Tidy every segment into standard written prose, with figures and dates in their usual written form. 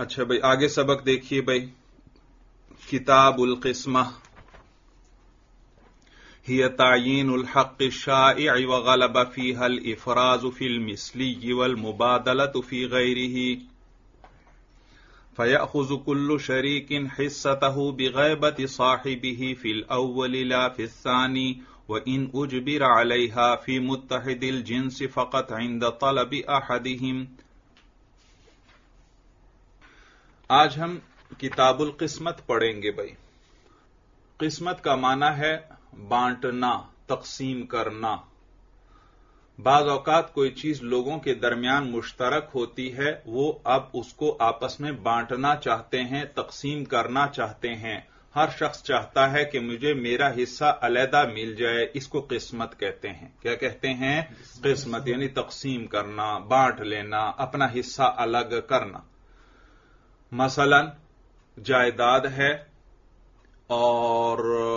اچھا بھائی آگے سبق دیکھیے بھائی. کتاب القسمہ هي تعيين الحق الشائع وغلب فيها الإفراز في المثلي والمبادلة في غيره فيأخذ كل شريك حصته بغيبة صاحبه في الأول لا في الثاني وإن أجبر عليها في متحد الجنس فقط عند طلب أحدهم. آج ہم کتاب القسمت پڑھیں گے بھائی. قسمت کا معنی ہے بانٹنا، تقسیم کرنا. بعض اوقات کوئی چیز لوگوں کے درمیان مشترک ہوتی ہے، وہ اب اس کو آپس میں بانٹنا چاہتے ہیں، تقسیم کرنا چاہتے ہیں. ہر شخص چاہتا ہے کہ مجھے میرا حصہ علیحدہ مل جائے. اس کو قسمت کہتے ہیں. کیا کہتے ہیں؟ قسمت یعنی تقسیم کرنا، بانٹ لینا، اپنا حصہ الگ کرنا. مثلا جائیداد ہے اور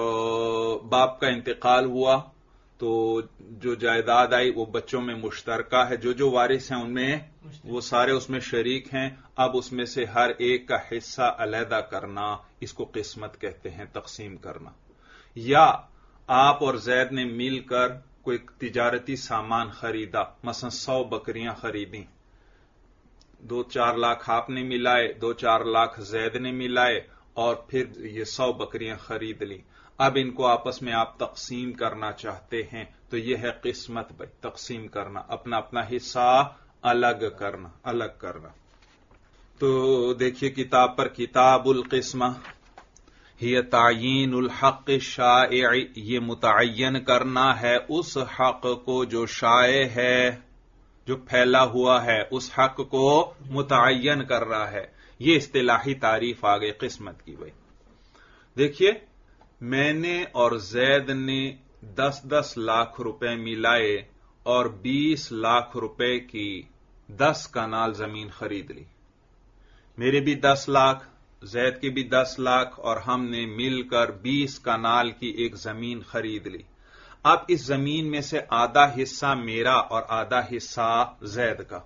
باپ کا انتقال ہوا تو جو جائیداد آئی وہ بچوں میں مشترکہ ہے. جو وارث ہیں ان میں وہ سارے اس میں شریک ہیں. اب اس میں سے ہر ایک کا حصہ علیحدہ کرنا، اس کو قسمت کہتے ہیں، تقسیم کرنا. یا آپ اور زید نے مل کر کوئی تجارتی سامان خریدا، مثلا 100 بکریاں خریدیں. 2-4 لاکھ آپ نے ملائے، 2-4 لاکھ زید نے ملائے اور پھر یہ 100 بکریاں خرید لی. اب ان کو آپس میں آپ تقسیم کرنا چاہتے ہیں تو یہ ہے قسمت بھائی، تقسیم کرنا، اپنا اپنا حصہ الگ کرنا. تو دیکھیے کتاب پر، کتاب القسمہ ہی تعیین الحق الشائع، یہ متعین کرنا ہے اس حق کو جو شائع ہے، جو پھیلا ہوا ہے، اس حق کو متعین کر رہا ہے. یہ اصطلاحی تعریف آ گئی قسمت کی بھائی. دیکھیے میں نے اور زید نے 10-10 لاکھ روپے ملائے اور 20 لاکھ روپے کی 10 کنال زمین خرید لی. میرے بھی 10 لاکھ، زید کے بھی 10 لاکھ اور ہم نے مل کر 20 کنال کی ایک زمین خرید لی. اب اس زمین میں سے آدھا حصہ میرا اور آدھا حصہ زید کا.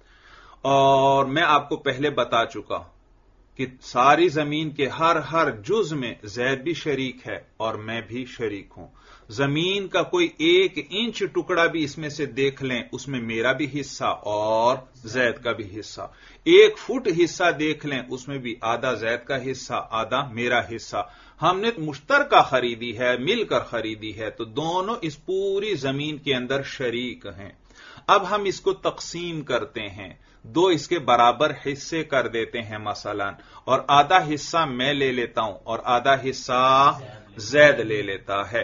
اور میں آپ کو پہلے بتا چکا کہ ساری زمین کے ہر جز میں زید بھی شریک ہے اور میں بھی شریک ہوں. زمین کا کوئی 1 انچ ٹکڑا بھی اس میں سے دیکھ لیں، اس میں میرا بھی حصہ اور زید کا بھی حصہ. 1 فٹ حصہ دیکھ لیں، اس میں بھی آدھا زید کا حصہ، آدھا میرا حصہ. ہم نے مشترکہ خریدی ہے، مل کر خریدی ہے، تو دونوں اس پوری زمین کے اندر شریک ہیں. اب ہم اس کو تقسیم کرتے ہیں، 2 اس کے برابر حصے کر دیتے ہیں مثلا، اور آدھا حصہ میں لے لیتا ہوں اور آدھا حصہ زید لے لیتا ہے.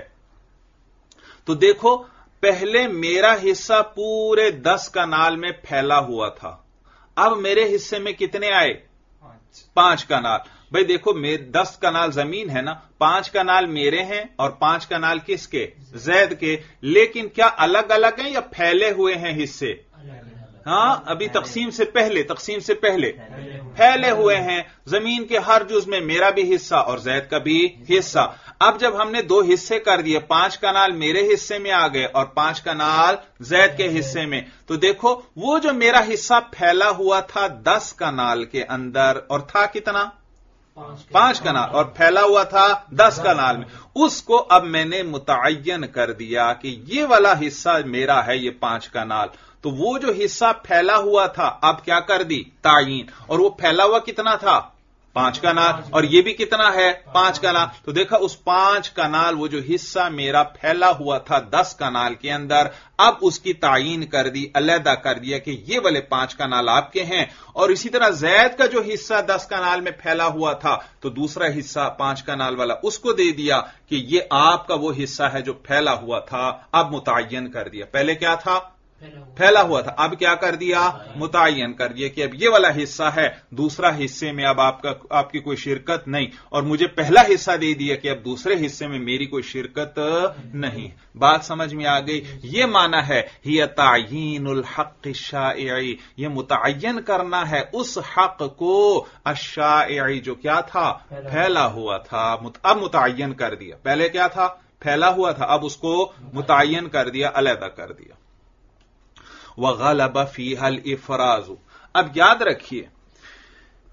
تو دیکھو پہلے میرا حصہ پورے 10 کنال میں پھیلا ہوا تھا. اب میرے حصے میں کتنے آئے؟ 5 کنال. بھئی دیکھو 10 کنال زمین ہے نا، 5 کنال میرے ہیں اور 5 کنال کس کے؟ زید کے. لیکن کیا الگ الگ ہیں یا پھیلے ہوئے ہیں حصے؟ ہاں ابھی تقسیم سے پہلے پھیلے ہوئے ہیں. زمین کے ہر جز میں میرا بھی حصہ اور زید کا بھی حصہ. اب جب ہم نے 2 حصے کر دیے، 5 کنال میرے حصے میں آ گئے اور 5 کنال زید کے حصے میں، تو دیکھو وہ جو میرا حصہ پھیلا ہوا تھا 10 کنال کے اندر اور تھا کتنا؟ 5 کنال، اور پھیلا ہوا تھا 10 کنال میں، اس کو اب میں نے متعین کر دیا کہ یہ والا حصہ میرا ہے، یہ 5 کنال. تو وہ جو حصہ پھیلا ہوا تھا اب کیا کر دی؟ تعین. اور وہ پھیلا ہوا کتنا تھا؟ 5 کنال. اور یہ بھی کتنا ہے؟ 5 کنال. تو دیکھا اس 5 کنال وہ جو حصہ میرا پھیلا ہوا تھا 10 کنال کے اندر، اب اس کی تعین کر دی، علیحدہ کر دیا کہ یہ والے 5 کنال آپ کے ہیں. اور اسی طرح زید کا جو حصہ 10 کنال میں پھیلا ہوا تھا تو دوسرا حصہ 5 کنال والا اس کو دے دیا کہ یہ آپ کا وہ حصہ ہے جو پھیلا ہوا تھا. اب متعین کر دیا. پہلے کیا تھا؟ پھیلا ہوا تھا. اب کیا کر دیا؟ متعین کر دیا کہ اب یہ والا حصہ ہے، دوسرا حصے میں اب آپ کی کوئی شرکت نہیں. اور مجھے پہلا حصہ دے دیا کہ اب دوسرے حصے میں میری کوئی شرکت نہیں. بات سمجھ میں آ گئی؟ یہ معنی ہے ہی تعیین الحق الشائع، یہ متعین کرنا ہے اس حق کو الشائع جو کیا تھا؟ پھیلا ہوا تھا. اب متعین کر دیا. پہلے کیا تھا؟ پھیلا ہوا تھا، اب اس کو متعین کر دیا، علیحدہ کر دیا. وغلب فیہا الافراز. اب یاد رکھیے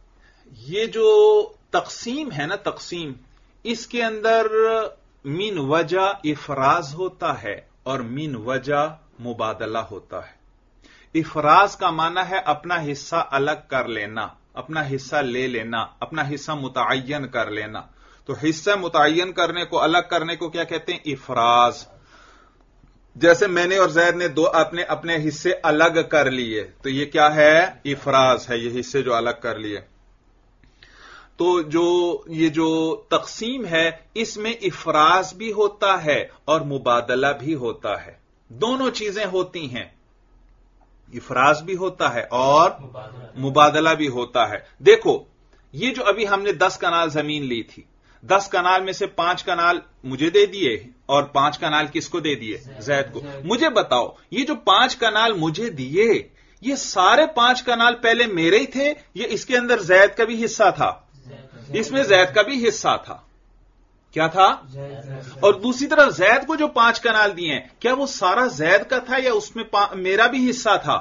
یہ جو تقسیم ہے نا، تقسیم، اس کے اندر من وجہ افراز ہوتا ہے اور من وجہ مبادلہ ہوتا ہے۔ افراز کا معنی ہے اپنا حصہ الگ کر لینا، اپنا حصہ لے لینا، اپنا حصہ متعین کر لینا۔ تو حصہ متعین کرنے کو، الگ کرنے کو کیا کہتے ہیں؟ افراز۔ جیسے میں نے اور زید نے دو اپنے حصے الگ کر لیے، تو یہ کیا ہے؟ افراز ہے، یہ حصے جو الگ کر لیے۔ تو یہ جو تقسیم ہے، اس میں افراز بھی ہوتا ہے اور مبادلہ بھی ہوتا ہے، دونوں چیزیں ہوتی ہیں، افراز بھی ہوتا ہے اور مبادلہ بھی ہوتا ہے۔ دیکھو، یہ جو ابھی ہم نے 10 کنال زمین لی تھی، 10 کنال میں سے 5 کنال مجھے دے دیے اور 5 کنال کس کو دے دیے؟ زید کو۔ مجھے بتاؤ، یہ جو 5 کنال مجھے دیے، یہ سارے 5 کنال پہلے میرے ہی تھے یا اس کے اندر زید کا بھی حصہ تھا؟ اس میں زید کا بھی حصہ تھا۔ کیا تھا؟ اور دوسری طرف زید کو جو 5 کنال دیے ہیں، کیا وہ سارا زید کا تھا یا اس میں میرا بھی حصہ تھا؟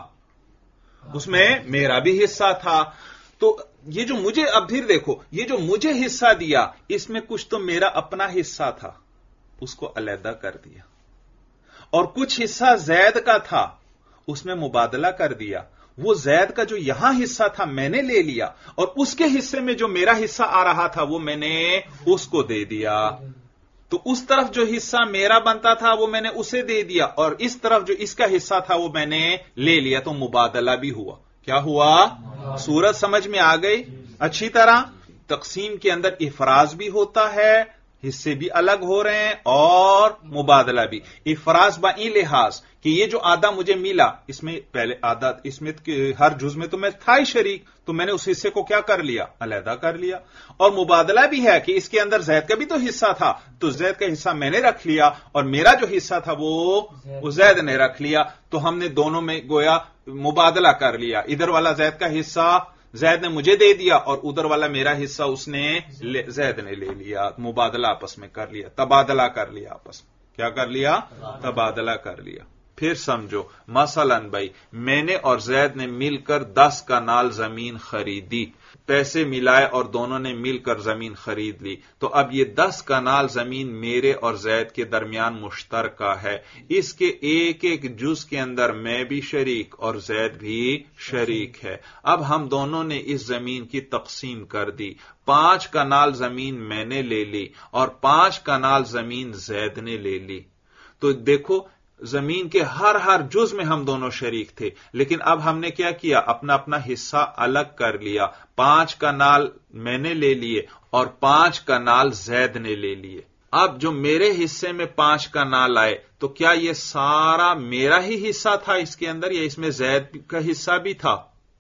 اس میں میرا بھی حصہ تھا۔ تو یہ جو مجھے، اب پھر دیکھو، یہ جو مجھے حصہ دیا، اس میں کچھ تو میرا اپنا حصہ تھا، اس کو علیحدہ کر دیا، اور کچھ حصہ زید کا تھا، اس میں مبادلہ کر دیا۔ وہ زید کا جو یہاں حصہ تھا میں نے لے لیا، اور اس کے حصے میں جو میرا حصہ آ رہا تھا وہ میں نے اس کو دے دیا۔ تو اس طرف جو حصہ میرا بنتا تھا وہ میں نے اسے دے دیا، اور اس طرف جو اس کا حصہ تھا وہ میں نے لے لیا، تو مبادلہ بھی ہوا۔ کیا ہوا؟ صورت سمجھ میں آ گئی اچھی طرح؟ تقسیم کے اندر افراز بھی ہوتا ہے، حصے بھی الگ ہو رہے ہیں، اور مبادلہ بھی۔ افراز با این لحاظ کہ یہ جو آدھا مجھے ملا، اس میں پہلے آدھا، اس میں ہر جز میں تو میں تھا ہی شریک، تو میں نے اس حصے کو کیا کر لیا؟ علیحدہ کر لیا۔ اور مبادلہ بھی ہے کہ اس کے اندر زید کا بھی تو حصہ تھا، تو زید کا حصہ میں نے رکھ لیا، اور میرا جو حصہ تھا وہ زید نے رکھ لیا، تو ہم نے دونوں میں گویا مبادلہ کر لیا۔ ادھر والا زید کا حصہ زید نے مجھے دے دیا، اور ادھر والا میرا حصہ اس نے زید نے لے لیا، مبادلہ آپس میں کر لیا، تبادلہ کر لیا آپس میں۔ کیا کر لیا؟ تبادلہ کر لیا۔ پھر سمجھو، مثلا بھائی، میں نے اور زید نے مل کر 10 کنال زمین خریدی، پیسے ملائے اور دونوں نے مل کر زمین خرید لی، تو اب یہ 10 کنال زمین میرے اور زید کے درمیان مشترکہ ہے۔ اس کے ایک ایک جز کے اندر میں بھی شریک اور زید بھی شریک ہے۔ اب ہم دونوں نے اس زمین کی تقسیم کر دی، 5 کنال زمین میں نے لے لی اور 5 کنال زمین زید نے لے لی۔ تو دیکھو، زمین کے ہر جز میں ہم دونوں شریک تھے، لیکن اب ہم نے کیا کیا؟ اپنا اپنا حصہ الگ کر لیا۔ 5 کنال میں نے لے لیے اور 5 کنال زید نے لے لیے۔ اب جو میرے حصے میں 5 کنال آئے، تو کیا یہ سارا میرا ہی حصہ تھا اس کے اندر، یا اس میں زید کا حصہ بھی تھا؟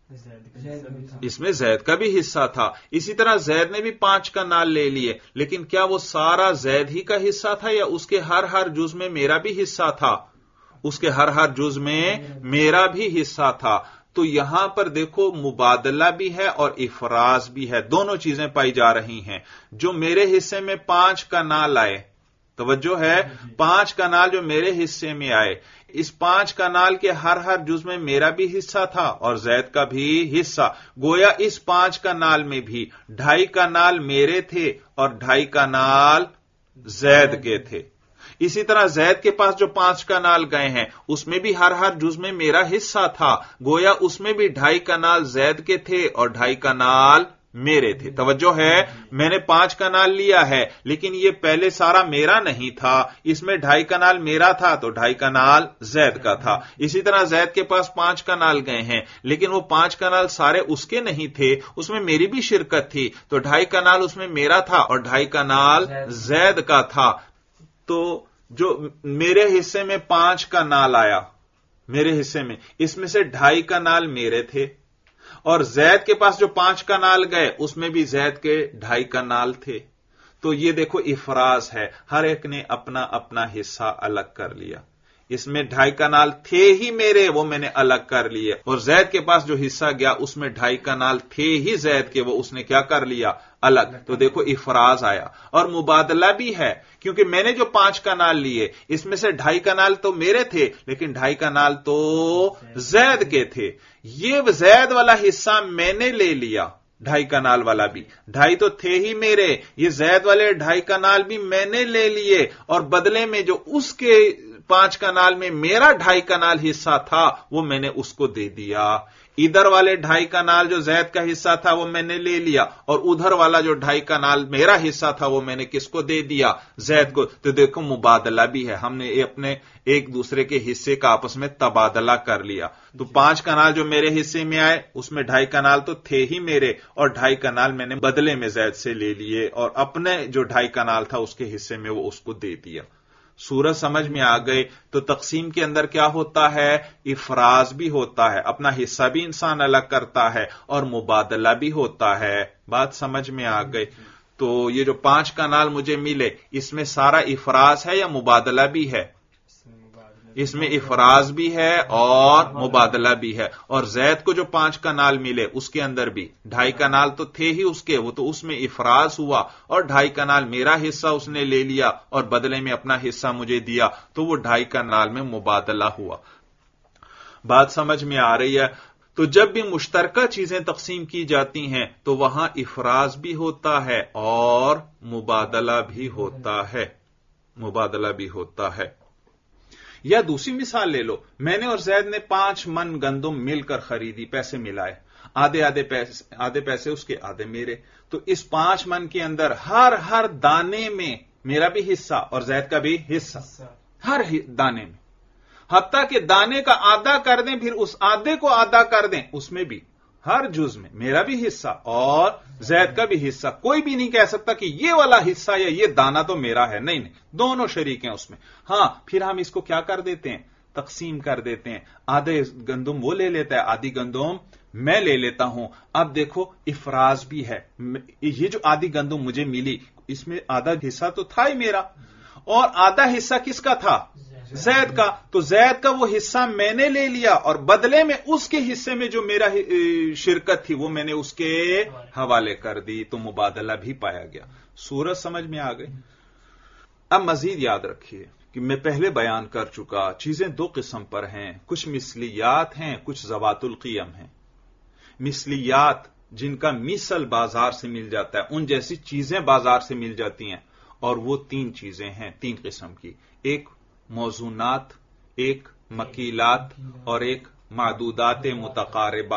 اس میں زید کا بھی حصہ تھا۔ اسی طرح زید نے بھی 5 کنال لے لیے، لیکن کیا وہ سارا زید ہی کا حصہ تھا، یا اس کے ہر جز میں میرا بھی حصہ تھا؟ اس کے ہر جز میں میرا بھی حصہ تھا۔ تو یہاں پر دیکھو، مبادلہ بھی ہے اور افراز بھی ہے، دونوں چیزیں پائی جا رہی ہیں۔ جو میرے حصے میں 5 کنال آئے، توجہ ہے، 5 کنال جو میرے حصے میں آئے، اس 5 کنال کے ہر جز میں میرا بھی حصہ تھا اور زید کا بھی حصہ۔ گویا اس 5 کنال میں بھی 2.5 کنال میرے تھے اور 2.5 کنال زید کے تھے۔ اسی طرح زید کے پاس جو 5 کنال گئے ہیں، اس میں بھی ہر جز میں میرا حصہ تھا، گویا اس میں بھی 2.5 کنال زید کے تھے اور 2.5 کنال میرے تھے۔ توجہ ہے، میں نے 5 کنال لیا ہے، لیکن یہ پہلے سارا میرا نہیں تھا، اس میں 2.5 کنال میرا تھا تو 2.5 کنال زید کا تھا۔ اسی طرح زید کے پاس 5 کنال گئے ہیں، لیکن وہ 5 کنال سارے اس کے نہیں تھے، اس میں میری بھی شرکت تھی، تو 2.5 کنال اس میں میرا تھا اور 2.5 کنال زید کا تھا۔ تو جو میرے حصے میں 5 کنال آیا، میرے حصے میں، اس میں سے 2.5 کنال میرے تھے، اور زید کے پاس جو 5 کنال گئے اس میں بھی زید کے 2.5 کنال تھے۔ تو یہ دیکھو افراز ہے، ہر ایک نے اپنا اپنا حصہ الگ کر لیا۔ اس میں 2.5 کنال تھے ہی میرے، وہ میں نے الگ کر لیے، اور زید کے پاس جو حصہ گیا اس میں 2.5 کنال تھے ہی زید کے، وہ اس نے کیا کر لیا؟ الگ۔ تو دیکھو افراز آیا۔ اور مبادلہ بھی ہے، کیونکہ میں نے جو 5 کنال لیے، اس میں سے 2.5 کنال تو میرے تھے، لیکن 2.5 کنال تو زید کے تھے۔ یہ زید والا حصہ میں نے لے لیا، 2.5 कनाल वाला भी, 2.5 तो थे ही मेरे, ये जैद वाले 2.5 कनाल भी मैंने ले लिए और बदले में जो उसके 5 कनाल में मेरा 2.5 कनाल हिस्सा था वो मैंने उसको दे दिया। इधर वाले 2.5 कनाल जो जैद का हिस्सा था वो मैंने ले लिया और उधर वाला जो 2.5 कनाल मेरा हिस्सा था वो मैंने किसको दे दिया? जैद को। तो देखो मुबादला भी है, हमने अपने एक दूसरे के हिस्से का आपस में तबादला कर लिया। तो 5 कनाल जो मेरे हिस्से में आए उसमें 2.5 कनाल तो थे ही मेरे और 2.5 कनाल मैंने बदले में जैद से ले लिए और अपने जो 2.5 कनाल था उसके हिस्से में वो उसको दे दिया। सूरत समझ में आ गई? तो तकसीम के अंदर क्या होता है? इफराज भी होता है, अपना हिस्सा भी इंसान अलग करता है और मुबादला भी होता है। बात समझ में आ गई? तो ये जो 5 कनाल मुझे मिले इसमें सारा इफराज है या मुबादला भी है? इसमें इफराज भी है और मुबादला भी है। और जैद को जो 5 कनाल मिले उसके अंदर भी 2.5 कनाल तो थे ही उसके, वो तो उसमें इफराज हुआ और 2.5 कनाल मेरा हिस्सा उसने ले लिया और बदले में अपना हिस्सा मुझे दिया, तो वो 2.5 कनाल में मुबादला हुआ। बात समझ में आ रही है? तो जब भी मुश्तरका चीजें तकसीम की जाती हैं तो वहां इफराज भी होता है और मुबादला भी होता है, मुबादला भी होता है। या दूसरी मिसाल ले लो, मैंने और जैद ने 5 मन गंदुम मिलकर खरीदी, पैसे मिलाए, आधे पैसे उसके आधे मेरे। तो इस 5 मन के अंदर हर दाने में मेरा भी हिस्सा और जैद का भी हिस्सा, हर दाने में, हत्ता कि दाने का आधा कर दें फिर उस आधे को आधा कर दें, उसमें भी हर जुज में मेरा भी हिस्सा और जैद का भी हिस्सा। कोई भी नहीं कह सकता कि ये वाला हिस्सा या ये दाना तो मेरा है, नहीं, दोनों शरीक हैं उसमें। हां, फिर हम इसको क्या कर देते हैं? तकसीम कर देते हैं। आधे गंदुम वो ले लेता है, आधी गंदुम मैं ले लेता हूं। अब देखो इफराज भी है, ये जो आधी गंदुम मुझे मिली इसमें आधा हिस्सा तो था ही मेरा और आधा हिस्सा किसका था? जैद का। तो जैद का वो हिस्सा मैंने ले लिया और बदले में उसके हिस्से में जो मेरा शिरकत थी वो मैंने उसके हवाले कर दी, तो मुबादला भी पाया गया। सूरत समझ में आ गई? अब मजीद याद रखिए कि मैं पहले बयान कर चुका, चीजें 2 किस्म पर हैं, कुछ मिसलियात हैं, कुछ ज़वातुल क़ियम हैं। मिसलियात जिनका मिसल बाजार से मिल जाता है, उन जैसी चीजें बाजार से मिल जाती हैं, और वो 3 चीजें हैं, 3 किस्म की। एक मौजूनात, एक मकीलात और एक मादूदात मुतकारिबा।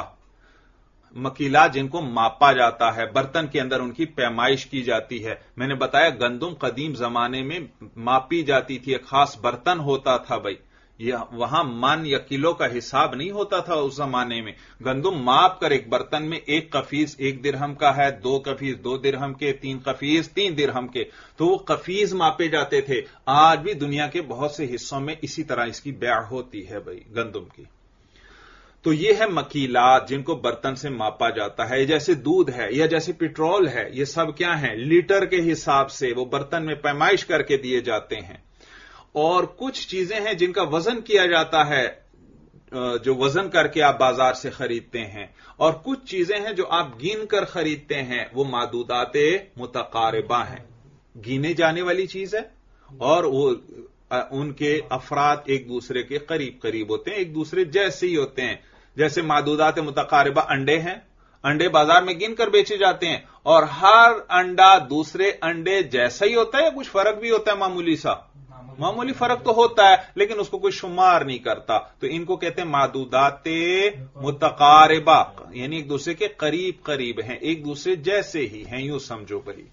मकीलात जिनको मापा जाता है, बर्तन के अंदर उनकी पैमाइश की जाती है। मैंने बताया गंदुम कदीम जमाने में मापी जाती थी, एक खास बर्तन होता था भाई, वहां मन या किलो का हिसाब नहीं होता था उस जमाने में। गंदुम माप कर एक बर्तन में 1 कफीज 1 दिरहम का है, 2 कफीज 2 दिरहम के, 3 कफीज 3 दिरहम के, तो वो कफीज मापे जाते थे। आज भी दुनिया के बहुत से हिस्सों में इसी तरह इसकी बैع होती है भाई गंदुम की। तो ये है मकीलात जिनको बर्तन से मापा जाता है, जैसे दूध है या जैसे पेट्रोल है, ये सब क्या है? लीटर के हिसाब से वो बर्तन में पैमाइश करके दिए जाते हैं। और कुछ चीजें हैं जिनका वजन किया जाता है, जो वजन करके आप बाजार से खरीदते हैं, और कुछ चीजें हैं जो आप गिन कर खरीदते हैं, वो मादूदाते मुतकारिबा हैं, गिने जाने वाली चीज है और वो उनके अफराद एक दूसरे के करीब करीब होते हैं, एक दूसरे जैसे ही होते हैं। जैसे मादूदात मुतकारिबा अंडे हैं, अंडे बाजार में गिन कर बेचे जाते हैं और हर अंडा दूसरे अंडे जैसा ही होता है या कुछ फर्क भी होता है? मामूली फर्क तो होता है, लेकिन उसको कोई शुमार नहीं करता। तो इनको कहते हैं मादूदाते मुतकारिबा, यानी एक दूसरे के करीब करीब हैं, एक दूसरे जैसे ही हैं, यूं समझो भाई।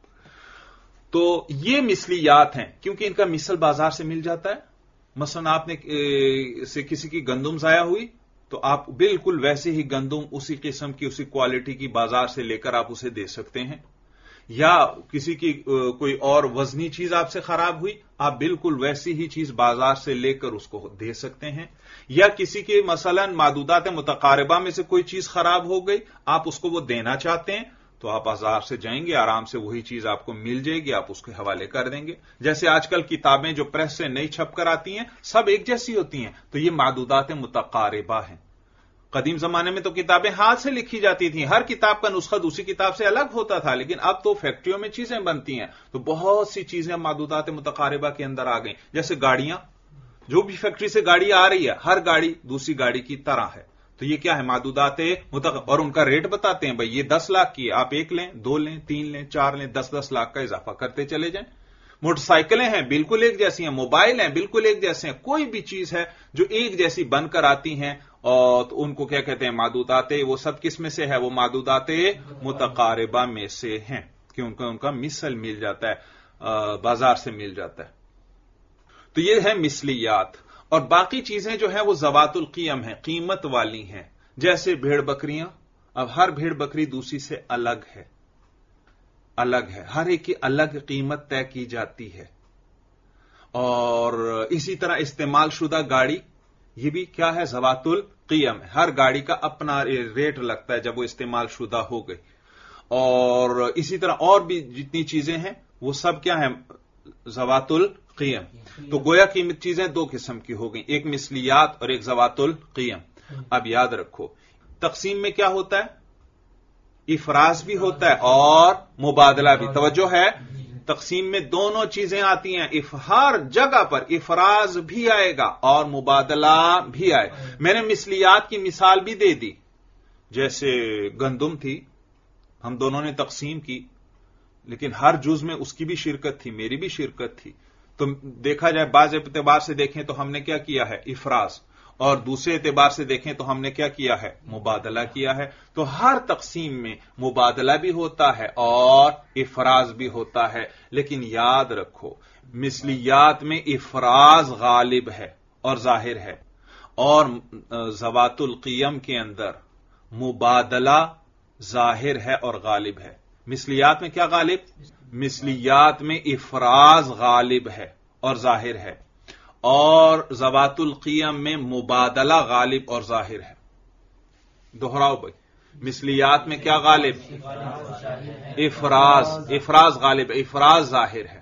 तो ये मिसलियात हैं क्योंकि इनका मिसल बाजार से मिल जाता है। मसलन आपने से किसी की गंदुम जाया हुई तो आप बिल्कुल वैसे ही गंदुम उसी किस्म की उसी क्वालिटी की बाजार से लेकर आप उसे दे सकते हैं। या किसी की कोई और वजनी चीज आपसे खराब हुई, आप बिल्कुल वैसी ही चीज बाजार से लेकर उसको दे सकते हैं। या किसी के मसलन मादूदात मुतकारिबा में से कोई चीज खराब हो गई, आप उसको वो देना चाहते हैं, तो आप बाजार से जाएंगे, आराम से वही चीज आपको मिल जाएगी, आप उसके हवाले कर देंगे। जैसे आजकल किताबें जो प्रेस से नई छप कर आती हैं, सब एक जैसी होती हैं, तो ये मादूदात मुतकारिबा हैं। कदीम जमाने में तो किताबें हाथ से लिखी जाती थी, हर किताब का नुस्खा दूसरी किताब से अलग होता था, लेकिन अब तो फैक्ट्रियों में चीजें बनती हैं, तो बहुत सी चीजें मादूदात मुतकारिबा के अंदर आ गई। जैसे गाड़ियां, जो भी फैक्ट्री से गाड़ी आ रही है, हर गाड़ी दूसरी गाड़ी की तरह है, تو یہ کیا ہے؟ معدودات متقاربہ، اور ان کا ریٹ بتاتے ہیں بھائی یہ 10 لاکھ کی ہے، آپ 1 لیں، 2 لیں، 3 لیں، 4 لیں، 10 لاکھ کا اضافہ کرتے چلے جائیں۔ موٹر سائیکلیں ہیں بالکل ایک جیسی ہیں، موبائل ہیں بالکل ایک جیسے ہیں، کوئی بھی چیز ہے جو ایک جیسی بن کر آتی ہیں اور ان کو کیا کہتے ہیں؟ معدودات، وہ سب کس میں سے ہے؟ وہ معدودات متقاربہ میں سے ہیں، کہ ان کا مثل مل جاتا ہے، بازار سے مل جاتا ہے۔ تو یہ ہے مثلیات۔ اور باقی چیزیں جو ہیں وہ ذوات القیم ہیں، قیمت والی ہیں، جیسے بھیڑ بکریاں۔ اب ہر بھیڑ بکری دوسری سے الگ ہے، ہر ایک کی الگ قیمت طے کی جاتی ہے۔ اور اسی طرح استعمال شدہ گاڑی، یہ بھی کیا ہے؟ ذوات القیم ہے، ہر گاڑی کا اپنا ریٹ لگتا ہے جب وہ استعمال شدہ ہو گئی۔ اور اسی طرح اور بھی جتنی چیزیں ہیں وہ سب کیا ہیں؟ ذوات القیم۔ تو گویا قیمت چیزیں 2 قسم کی ہو گئیں، ایک مثلیات اور ایک ذوات القیم۔ اب یاد رکھو تقسیم میں کیا ہوتا ہے؟ افراز بھی ہوتا ہے اور مبادلہ بھی۔ توجہ ہے، تقسیم میں دونوں چیزیں آتی ہیں، ہر جگہ پر افراز بھی آئے گا اور مبادلہ بھی آئے گا۔ میں نے مثلیات کی مثال بھی دے دی، جیسے گندم تھی، ہم دونوں نے تقسیم کی، لیکن ہر جز میں اس کی بھی شرکت تھی، میری بھی شرکت تھی۔ تو دیکھا جائے بعض اعتبار سے دیکھیں تو ہم نے کیا کیا ہے؟ افراز، اور دوسرے اعتبار سے دیکھیں تو ہم نے کیا کیا ہے؟ مبادلہ کیا ہے۔ تو ہر تقسیم میں مبادلہ بھی ہوتا ہے اور افراز بھی ہوتا ہے، لیکن یاد رکھو مثلیات میں افراز غالب ہے اور ظاہر ہے، اور ذوات القیم کے اندر مبادلہ ظاہر ہے اور غالب ہے۔ مثلیات میں کیا غالب؟ مثلیات میں افراز غالب ہے اور ظاہر ہے، اور ذوات القیم میں مبادلہ غالب اور ظاہر ہے۔ دوہراؤ بھائی، مثلیات میں کیا غالب؟ افراز غالب ہے، افراز ظاہر ہے،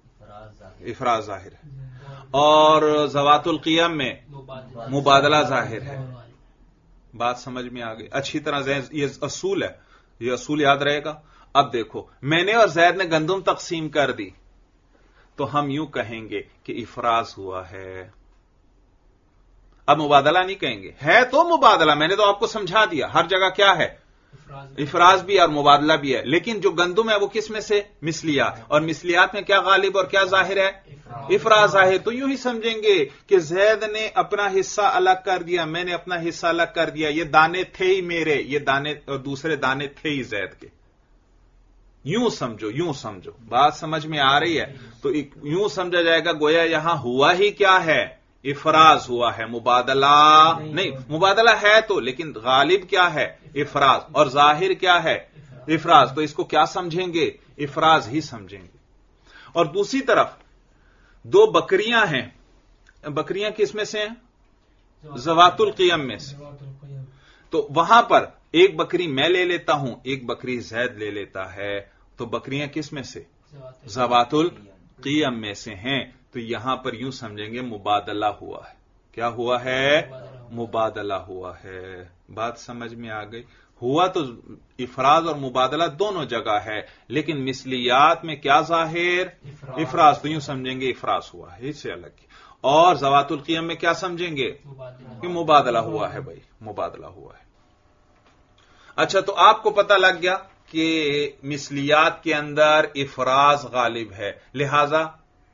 اور ذوات القیم میں مبادلہ ظاہر ہے۔ بات سمجھ میں آ گئی؟ اچھی طرح یہ اصول ہے، یہ اصول یاد رہے گا۔ اب دیکھو میں نے اور زید نے گندم تقسیم کر دی، تو ہم یوں کہیں گے کہ افراز ہوا ہے۔ اب مبادلہ نہیں کہیں گے، ہے تو مبادلہ، میں نے تو آپ کو سمجھا دیا، ہر جگہ کیا ہے؟ افراز بھی اور مبادلہ بھی ہے، لیکن جو گندم ہے وہ کس میں سے؟ مثلیات، اور مثلیات میں کیا غالب اور کیا ظاہر ہے؟ افراز ظاہر۔ تو یوں ہی سمجھیں گے کہ زید نے اپنا حصہ الگ کر دیا، میں نے اپنا حصہ الگ کر دیا، یہ دانے تھے ہی میرے، یہ دانے اور دوسرے دانے تھے ہی زید کے۔ یوں سمجھو، بات سمجھ میں آ رہی ہے؟ تو یوں سمجھا جائے گا گویا یہاں ہوا ہی کیا ہے؟ افراز ہوا ہے، مبادلہ نہیں، مبادلہ ہے تو، لیکن غالب کیا ہے؟ افراز، اور ظاہر کیا ہے؟ افراز۔ تو اس کو کیا سمجھیں گے؟ افراز ہی سمجھیں گے۔ اور دوسری طرف 2 بکریاں ہیں، بکریاں کس میں سے ہیں؟ ذوات القیم میں سے۔ تو وہاں پر ایک بکری میں لے لیتا ہوں، ایک بکری زید لے لیتا ہے، تو بکریاں کس میں سے؟ ذوات القیم میں سے ہیں۔ تو یہاں پر یوں سمجھیں گے مبادلہ ہوا ہے۔ کیا ہوا ہے؟ مبادلہ ہوا ہے۔ بات سمجھ میں آ گئی؟ ہوا تو افراز اور مبادلہ دونوں جگہ ہے، لیکن مثلیات میں کیا ظاہر؟ افراز۔ تو یوں سمجھیں گے افراز ہوا ہے، اس سے الگ۔ اور ذوات القیم میں کیا سمجھیں گے؟ کہ مبادلہ ہوا ہے بھائی، مبادلہ ہوا ہے۔ اچھا، تو آپ کو پتہ لگ گیا کہ مثلیات کے اندر افراز غالب ہے، لہذا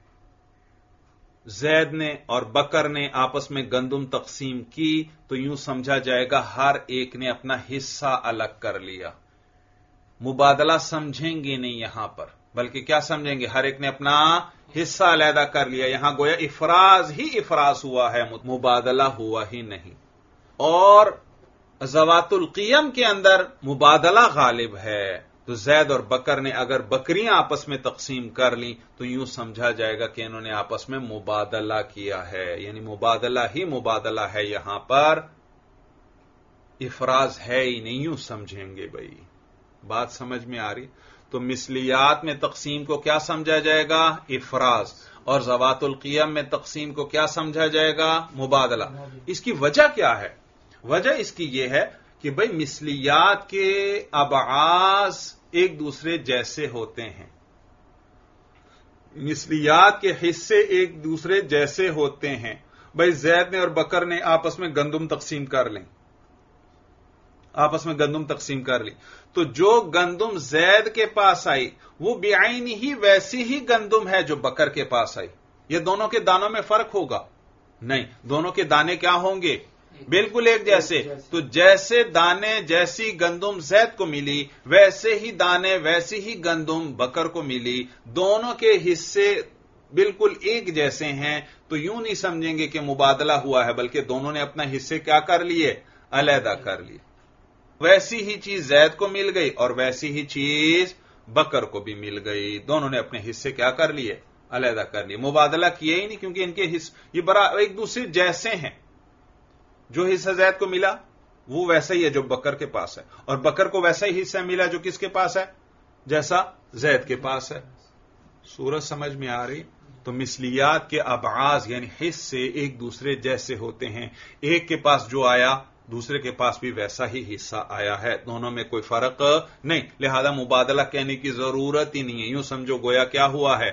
زید نے اور بکر نے آپس میں گندم تقسیم کی تو یوں سمجھا جائے گا ہر ایک نے اپنا حصہ الگ کر لیا۔ مبادلہ سمجھیں گے نہیں یہاں پر، بلکہ کیا سمجھیں گے؟ ہر ایک نے اپنا حصہ علیحدہ کر لیا۔ یہاں گویا افراز ہی افراز ہوا ہے، مبادلہ ہوا ہی نہیں۔ اور ذوات القیم کے اندر مبادلہ غالب ہے، تو زید اور بکر نے اگر بکریاں آپس میں تقسیم کر لیں تو یوں سمجھا جائے گا کہ انہوں نے آپس میں مبادلہ کیا ہے، یعنی مبادلہ ہی مبادلہ ہے، یہاں پر افراز ہے ہی نہیں، یوں سمجھیں گے بھائی۔ بات سمجھ میں آ رہی؟ تو مثلیات میں تقسیم کو کیا سمجھا جائے گا؟ افراز، اور ذوات القیم میں تقسیم کو کیا سمجھا جائے گا؟ مبادلہ۔ اس کی وجہ کیا ہے؟ وجہ اس کی یہ ہے کہ بھائی مثلیات کے ابعاض ایک دوسرے جیسے ہوتے ہیں، مثلیات کے حصے ایک دوسرے جیسے ہوتے ہیں۔ بھائی زید نے اور بکر نے آپس میں گندم تقسیم کر لیں، आपस में गंदुम तकसीम कर ली, तो जो गंदुम जैद के पास आई वो बेआइन ही वैसी ही गंदुम है जो बकर के पास आई। ये दोनों के दानों में फर्क होगा? नहीं, दोनों के दाने क्या होंगे? बिल्कुल एक जैसे। तो जैसे दाने जैसी गंदुम जैद को मिली, वैसे ही दाने वैसी ही गंदुम बकर को मिली। दोनों के हिस्से बिल्कुल एक जैसे हैं, तो यूं नहीं समझेंगे कि मुबादला हुआ है, बल्कि दोनों ने अपना हिस्से क्या कर लिए? अलहदा कर लिए। वैसी ही चीज जैद को मिल गई और वैसी ही चीज बकर को भी मिल गई। दोनों ने अपने हिस्से क्या कर लिए? अलहदा कर लिए। मुबादला किए ही नहीं, क्योंकि इनके हिस्से ये बड़ा एक दूसरे जैसे हैं। जो हिस्सा जैद को मिला वो वैसा ही है जो बकर के पास है, और बकर को वैसा ही हिस्सा मिला जो किसके पास है? जैसा जैद के पास है। सूरत समझ में आ रही? तो मिसलियात के अबाज यानी हिस्से एक दूसरे जैसे होते हैं। एक के पास जो आया दूसरे के पास भी वैसा ही हिस्सा आया है, दोनों में कोई फर्क नहीं। लिहाजा मुबादला कहने की जरूरत ही नहीं है। यूं समझो गोया क्या हुआ है?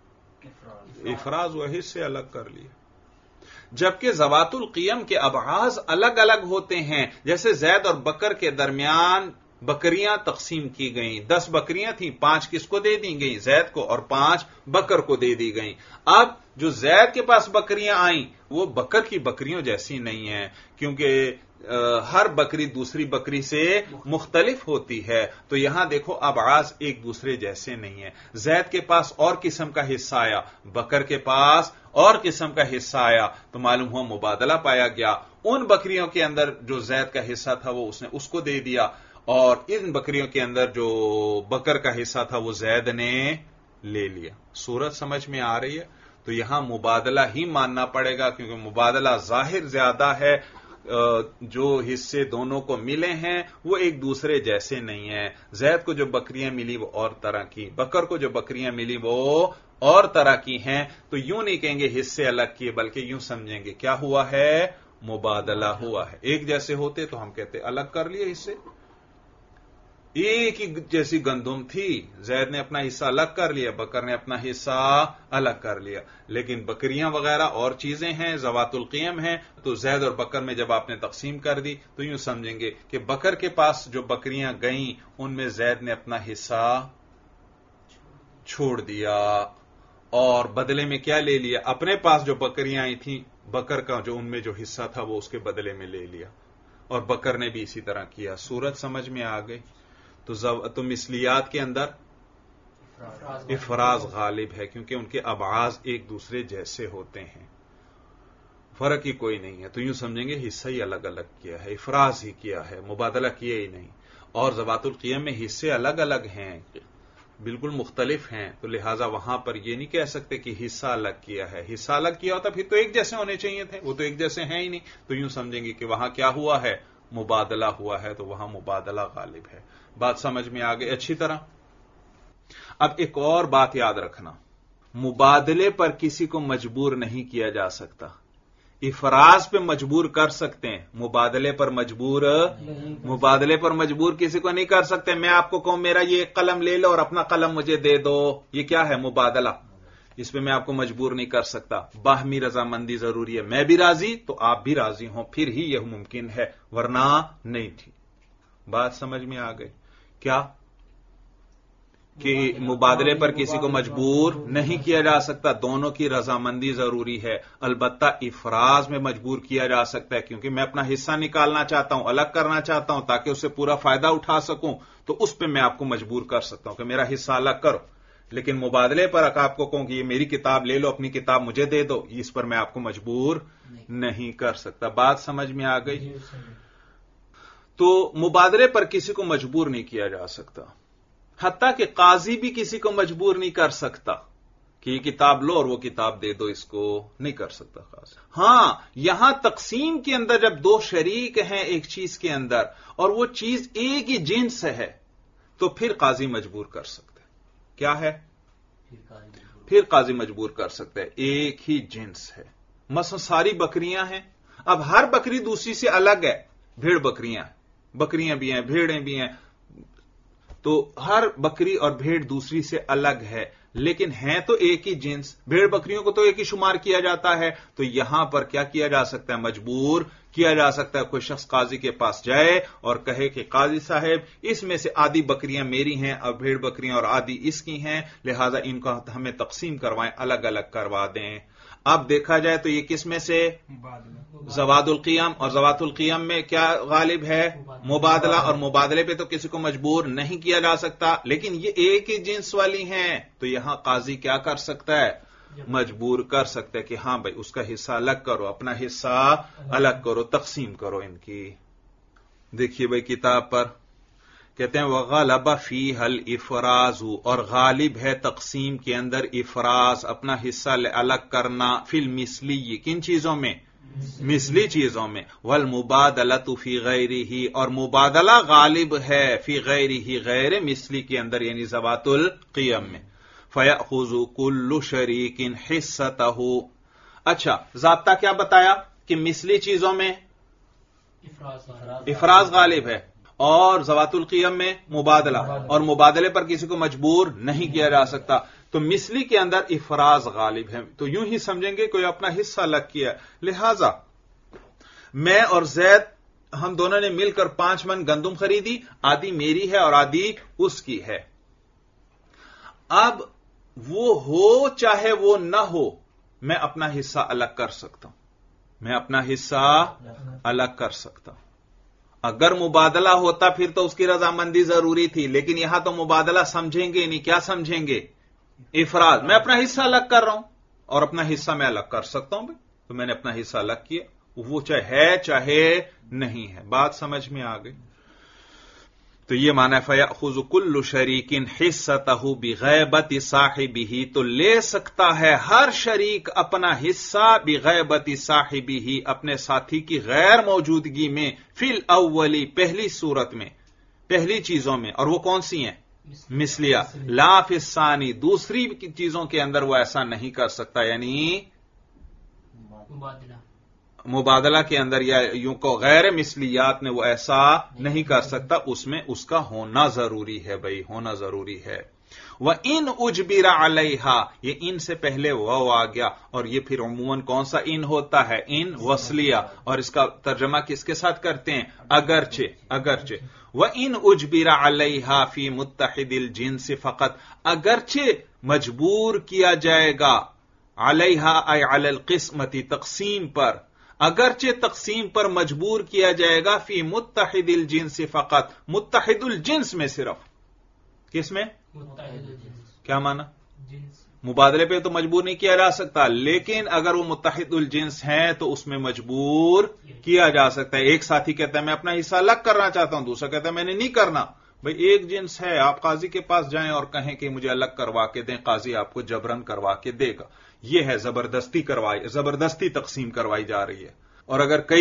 इफराज हुआ, हिस्से अलग कर लिए। जबकि ज़वातुल क़ियम के अबाज अलग अलग होते हैं। जैसे जैद और बकर के दरमियान बकरियां तकसीम की गईं। 10 बकरियां थीं, 5 किसको दे दी गईं? जैद को, और 5 बकर को दे दी गईं। अब जो जैद के पास बकरियां आईं वो बकर की बकरियों जैसी नहीं है, क्योंकि हर बकरी दूसरी बकरी से मुख्तलिफ होती है। तो यहां देखो अबाज एक दूसरे जैसे नहीं है। जैद के पास और किस्म का हिस्सा आया, बकर के पास और किस्म का हिस्सा आया, तो मालूम हुआ मुबादला पाया गया। उन बकरियों के अंदर जो जैद का हिस्सा था वो उसने उसको दे दिया, और इन बकरियों के अंदर जो बकर का हिस्सा था वो जैद ने ले लिया। सूरत समझ में आ रही है? तो यहां मुबादला ही मानना पड़ेगा, क्योंकि मुबादला जाहिर ज्यादा है। जो हिस्से दोनों को मिले हैं वो एक दूसरे जैसे नहीं है। जैद को जो बकरियां मिली वो और तरह की, बकर को जो बकरियां मिली वो और तरह की हैं। तो यूं नहीं कहेंगे हिस्से अलग किए, बल्कि यूं समझेंगे क्या हुआ है? मुबादला हुआ है। एक जैसे होते तो हम कहते अलग कर लिए हिस्से। एक ही जैसी गंदुम थी, जैद ने अपना हिस्सा अलग कर लिया, बकर ने अपना हिस्सा अलग कर लिया। लेकिन बकरियां वगैरह और चीजें हैं, ज़वातुल क़ियम हैं, तो जैद और बकर में जब आपने तकसीम कर दी तो यूं समझेंगे कि बकर के पास जो बकरियां गईं उनमें जैद ने अपना हिस्सा छोड़ दिया, और बदले में क्या ले लिया? अपने पास जो बकरियां आई थी, बकर का जो उनमें जो हिस्सा था वो उसके बदले में ले लिया, और बकर ने भी इसी तरह किया। सूरत समझ में आ गई? तो मिसलियात के अंदर इफराज गालिब है, क्योंकि उनके अबाज एक दूसरे जैसे होते हैं, फर्क ही कोई नहीं है। तो यूं समझेंगे हिस्सा ही अलग अलग किया है, इफराज ही किया है, मुबादला किए ही नहीं। और ज़वातुल क़ियम में हिस्से अलग अलग हैं, बिल्कुल मुख्तलिफ हैं, तो लिहाजा वहां पर यह नहीं कह सकते कि हिस्सा अलग किया है। हिस्सा अलग किया होता फिर तो एक जैसे होने चाहिए थे, वो तो एक जैसे हैं ही नहीं। तो यूं समझेंगे कि वहां क्या हुआ है? मुबादला हुआ है, तो वहां मुबादला गालिब है। बात समझ में आ गई अच्छी तरह? अब एक और बात याद रखना, मुबादले पर किसी को मजबूर नहीं किया जा सकता। इफराज पे मजबूर कर सकते हैं, मुबादले पर मजबूर किसी को नहीं कर सकते। मैं आपको कहूं मेरा ये कलम ले लो और अपना कलम मुझे दे दो, ये क्या है? मुबादला। इस पे मैं आपको मजबूर नहीं कर सकता। बाहमी रजामंदी जरूरी है, मैं भी राजी तो आप भी राजी हों, फिर ही यह मुमकिन है, वरना नहीं थी। बात समझ में आ गई क्या? कि मुबादले पर किसी को मजबूर नहीं किया जा सकता, दोनों की रजामंदी जरूरी है। अलबत्ता इफराज में मजबूर किया जा सकता है, क्योंकि मैं अपना हिस्सा निकालना चाहता हूं, अलग करना चाहता हूं, ताकि उससे पूरा फायदा उठा सकूं, तो उस पर मैं आपको मजबूर कर सकता हूं कि मेरा हिस्सा अलग करो। लेकिन मुबादले पर आपको कहूं कि ये मेरी किताब ले लो, अपनी किताब मुझे दे दो, इस पर मैं आपको मजबूर नहीं कर सकता। बात समझ में आ गई? तो मुबादले पर किसी को मजबूर नहीं किया जा सकता, हत्ता कि काजी भी किसी को मजबूर नहीं कर सकता कि ये किताब लो और वो किताब दे दो, इसको नहीं कर सकता काजी। हां, यहां तकसीम के अंदर जब दो शरीक हैं एक चीज के अंदर और वो चीज एक ही जिन्स है, तो फिर काजी मजबूर कर सकता है। क्या है? फिर काजी मजबूर कर सकता है, एक ही जिन्स है। मसलन सारी बकरियां हैं, अब हर बकरी दूसरी से अलग है। भेड़ बकरियां भी हैं, भेड़ें भी हैं, तो हर बकरी और भेड़ दूसरी से अलग है, लेकिन हैं तो एक ही जिन्स। भेड़ बकरियों को तो एक ही शुमार किया जाता है, तो यहां पर क्या किया जा सकता है? मजबूर کیا جا سکتا ہے کوئی شخص قاضی کے پاس جائے اور کہے کہ قاضی صاحب اس میں سے آدھی بکریاں میری ہیں اور بھیڑ بکریاں اور آدھی اس کی ہیں، لہذا ان کو ہمیں تقسیم کروائیں، الگ الگ کروا دیں۔ اب دیکھا جائے تو یہ کس میں سے؟ زوات القیام، اور زوات القیام میں کیا غالب ہے؟ مبادلہ، اور مبادلے پہ تو کسی کو مجبور نہیں کیا جا سکتا، لیکن یہ ایک ہی جنس والی ہیں تو یہاں قاضی کیا کر سکتا ہے؟ مجبور کر سکتا ہے کہ ہاں بھائی اس کا حصہ الگ کرو، اپنا حصہ الگ کرو، تقسیم کرو ان کی۔ دیکھیے بھائی کتاب پر کہتے ہیں وغلب فیہ الافراز، اور غالب ہے تقسیم کے اندر افراز، اپنا حصہ الگ کرنا، فی المثلی، کن چیزوں میں؟ مثلی چیزوں میں، والمبادلۃ فی غیرہ، اور مبادلہ غالب ہے فی غیرہ، غیر مثلی کے اندر یعنی زوات القیم میں۔ فَيَأْخُذُ كُلُّ شَرِيكٍ حِصَّتَهُ۔ اچھا ضابطہ کیا بتایا کہ مثلی چیزوں میں افراز غالب ہے اور زوات القیم میں مبادلہ، اور مبادلے پر کسی کو مجبور نہیں کیا جا سکتا، تو مثلی کے اندر افراز غالب ہے، تو یوں ہی سمجھیں گے کوئی اپنا حصہ الگ کیا، لہذا میں اور زید ہم دونوں نے مل کر 5 من گندم خریدی، آدھی میری ہے اور آدھی اس کی ہے۔ اب وہ ہو چاہے وہ نہ ہو، میں اپنا حصہ الگ کر سکتا ہوں، میں اپنا حصہ الگ کر سکتا ہوں۔ اگر مبادلہ ہوتا پھر تو اس کی رضامندی ضروری تھی، لیکن یہاں تو مبادلہ سمجھیں گے نہیں، کیا سمجھیں گے؟ افراد، میں اپنا حصہ الگ کر رہا ہوں اور اپنا حصہ میں الگ کر سکتا ہوں بھائی، تو میں نے اپنا حصہ الگ کیا، وہ چاہے ہے چاہے نہیں ہے۔ بات سمجھ میں آ گئی؟ تو یہ معنی ہے فَيَأْخُذُ كُلُّ شَرِيكٍ حِصَّتَهُ بِغَيْبَةِ صَاحِبِهِ، تو لے سکتا ہے ہر شریک اپنا حصہ بِغَيْبَةِ صَاحِبِهِ، اپنے ساتھی کی غیر موجودگی میں، فی الاولی، پہلی صورت میں، پہلی چیزوں میں، اور وہ کون سی ہیں؟ مثلیہ، لا فی الثانی، دوسری چیزوں کے اندر وہ ایسا نہیں کر سکتا، یعنی مبادلہ کے اندر یا یوں کو غیر مثلیات میں وہ ایسا نہیں کر سکتا، اس میں اس کا ہونا ضروری ہے بھائی، ہونا ضروری ہے۔ وَإِنْ أُجْبِرَ عَلَيْهَا، یہ ان سے پہلے واو آ گیا، اور یہ پھر عموماً کون سا ان ہوتا ہے؟ ان وصلیہ، اور اس کا ترجمہ کس کے ساتھ کرتے ہیں؟ اگرچہ، اگرچہ۔ وَإِنْ أُجْبِرَ عَلَيْهَا فِي مُتَّحِدِ الْجِنْسِ فقط، اگرچہ مجبور کیا جائے گا، علیہا ای علی القسمتی، تقسیم پر، اگرچہ تقسیم پر مجبور کیا جائے گا، فی متحد الجنس فقط، متحد الجنس میں صرف، کس میں؟ کیا معنی؟ مبادلے پہ تو مجبور نہیں کیا جا سکتا، لیکن اگر وہ متحد الجنس ہیں تو اس میں مجبور کیا جا سکتا ہے۔ ایک ساتھی کہتا ہے میں اپنا حصہ الگ کرنا چاہتا ہوں، دوسرا کہتا ہے میں نے نہیں کرنا، بھئی ایک جنس ہے، آپ قاضی کے پاس جائیں اور کہیں کہ مجھے الگ کروا کے دیں، قاضی آپ کو جبرن کروا کے دے گا، یہ ہے زبردستی تقسیم کروائی جا رہی ہے۔ اور اگر کئی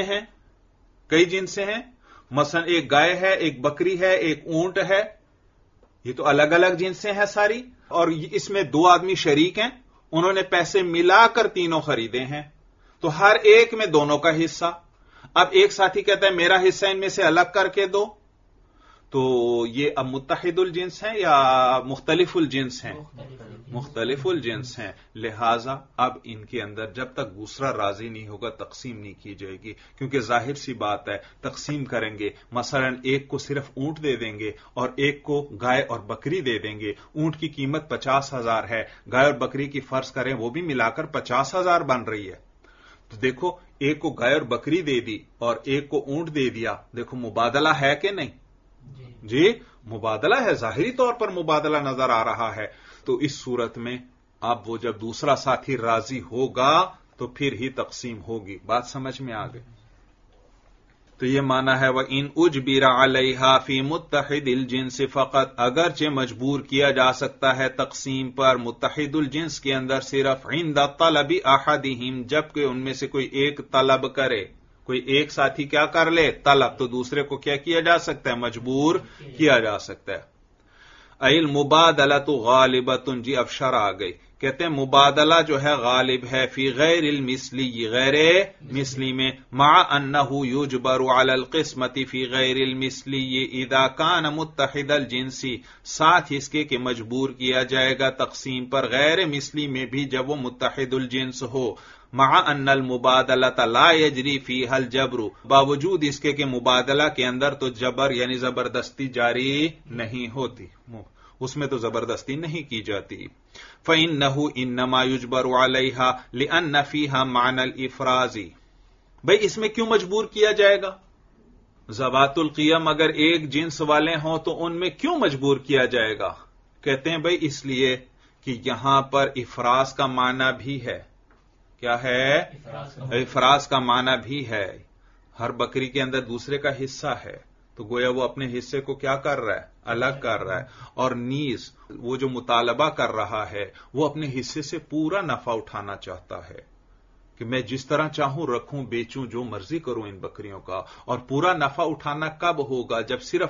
جنسیں ہیں، مثلا ایک گائے ہے، ایک بکری ہے، ایک اونٹ ہے، یہ تو الگ الگ جنسیں ہیں ساری، اور اس میں 2 آدمی شریک ہیں، انہوں نے پیسے ملا کر تینوں خریدے ہیں، تو ہر ایک میں دونوں کا حصہ۔ اب ایک ساتھی کہتا ہے میرا حصہ ان میں سے الگ کر کے دو، تو یہ اب متحد الجنس ہیں یا مختلف الجنس ہیں؟ مختلف الجنس ہیں، لہذا اب ان کے اندر جب تک دوسرا راضی نہیں ہوگا تقسیم نہیں کی جائے گی، کیونکہ ظاہر سی بات ہے تقسیم کریں گے، مثلا ایک کو صرف اونٹ دے دیں گے اور ایک کو گائے اور بکری دے دیں گے، اونٹ کی قیمت 50,000 ہے، گائے اور بکری کی فرض کریں وہ بھی ملا کر 50,000 بن رہی ہے، تو دیکھو ایک کو گائے اور بکری دے دی اور ایک کو اونٹ دے دیا، دیکھو مبادلہ ہے کہ نہیں؟ جی مبادلہ ہے، ظاہری طور پر مبادلہ نظر آ رہا ہے، تو اس صورت میں اب وہ جب دوسرا ساتھی راضی ہوگا تو پھر ہی تقسیم ہوگی۔ بات سمجھ میں آ گئی؟ تو یہ معنی ہے وَإِنْ أُجْبِرَ عَلَيْهَا فِي مُتَّحِدِ الْجِنْسِ فقط، اگرچہ مجبور کیا جا سکتا ہے تقسیم پر متحد الجنس کے اندر صرف عند طلب احدہم، جبکہ ان میں سے کوئی ایک طلب کرے، کوئی ایک ساتھی کیا کر لے؟ طلب، تو دوسرے کو کیا کیا جا سکتا ہے؟ مجبور کیا جا سکتا ہے۔ المبادلۃ غالبۃ، جی اب شرح آ گئی، کہتے ہیں مبادلہ جو ہے غالب ہے فی غیر المثلی، غیر مثلی میں، مع انہ یجبر علی القسمۃ فی غیر المثلی اذا کان متحد الجنس، ساتھ اس کے کہ مجبور کیا جائے گا تقسیم پر غیر مثلی میں بھی جب وہ متحد الجنس ہو، مع ان المبادلۃ لا یجری فیہا الجبر، باوجود اس کے کہ مبادلہ کے اندر تو جبر یعنی زبردستی جاری نہیں ہوتی، اس میں تو زبردستی نہیں کی جاتی. فإنه انما يجبر علیہا لأن فیہا معنی الافراز. بھئی اس میں کیوں مجبور کیا جائے گا؟ ذوات القیم اگر ایک جنس والے ہوں تو ان میں کیوں مجبور کیا جائے گا؟ کہتے ہیں بھئی اس لیے کہ یہاں پر افراز کا معنی بھی ہے. کیا ہے؟ افراز کا معنی بھی ہے. ہر بکری کے اندر دوسرے کا حصہ ہے تو گویا وہ اپنے حصے کو کیا کر رہا ہے؟ الگ کر رہا ہے. اور نیز وہ جو مطالبہ کر رہا ہے وہ اپنے حصے سے پورا نفع اٹھانا چاہتا ہے کہ میں جس طرح چاہوں رکھوں بیچوں جو مرضی کروں ان بکریوں کا. اور پورا نفع اٹھانا کب ہوگا؟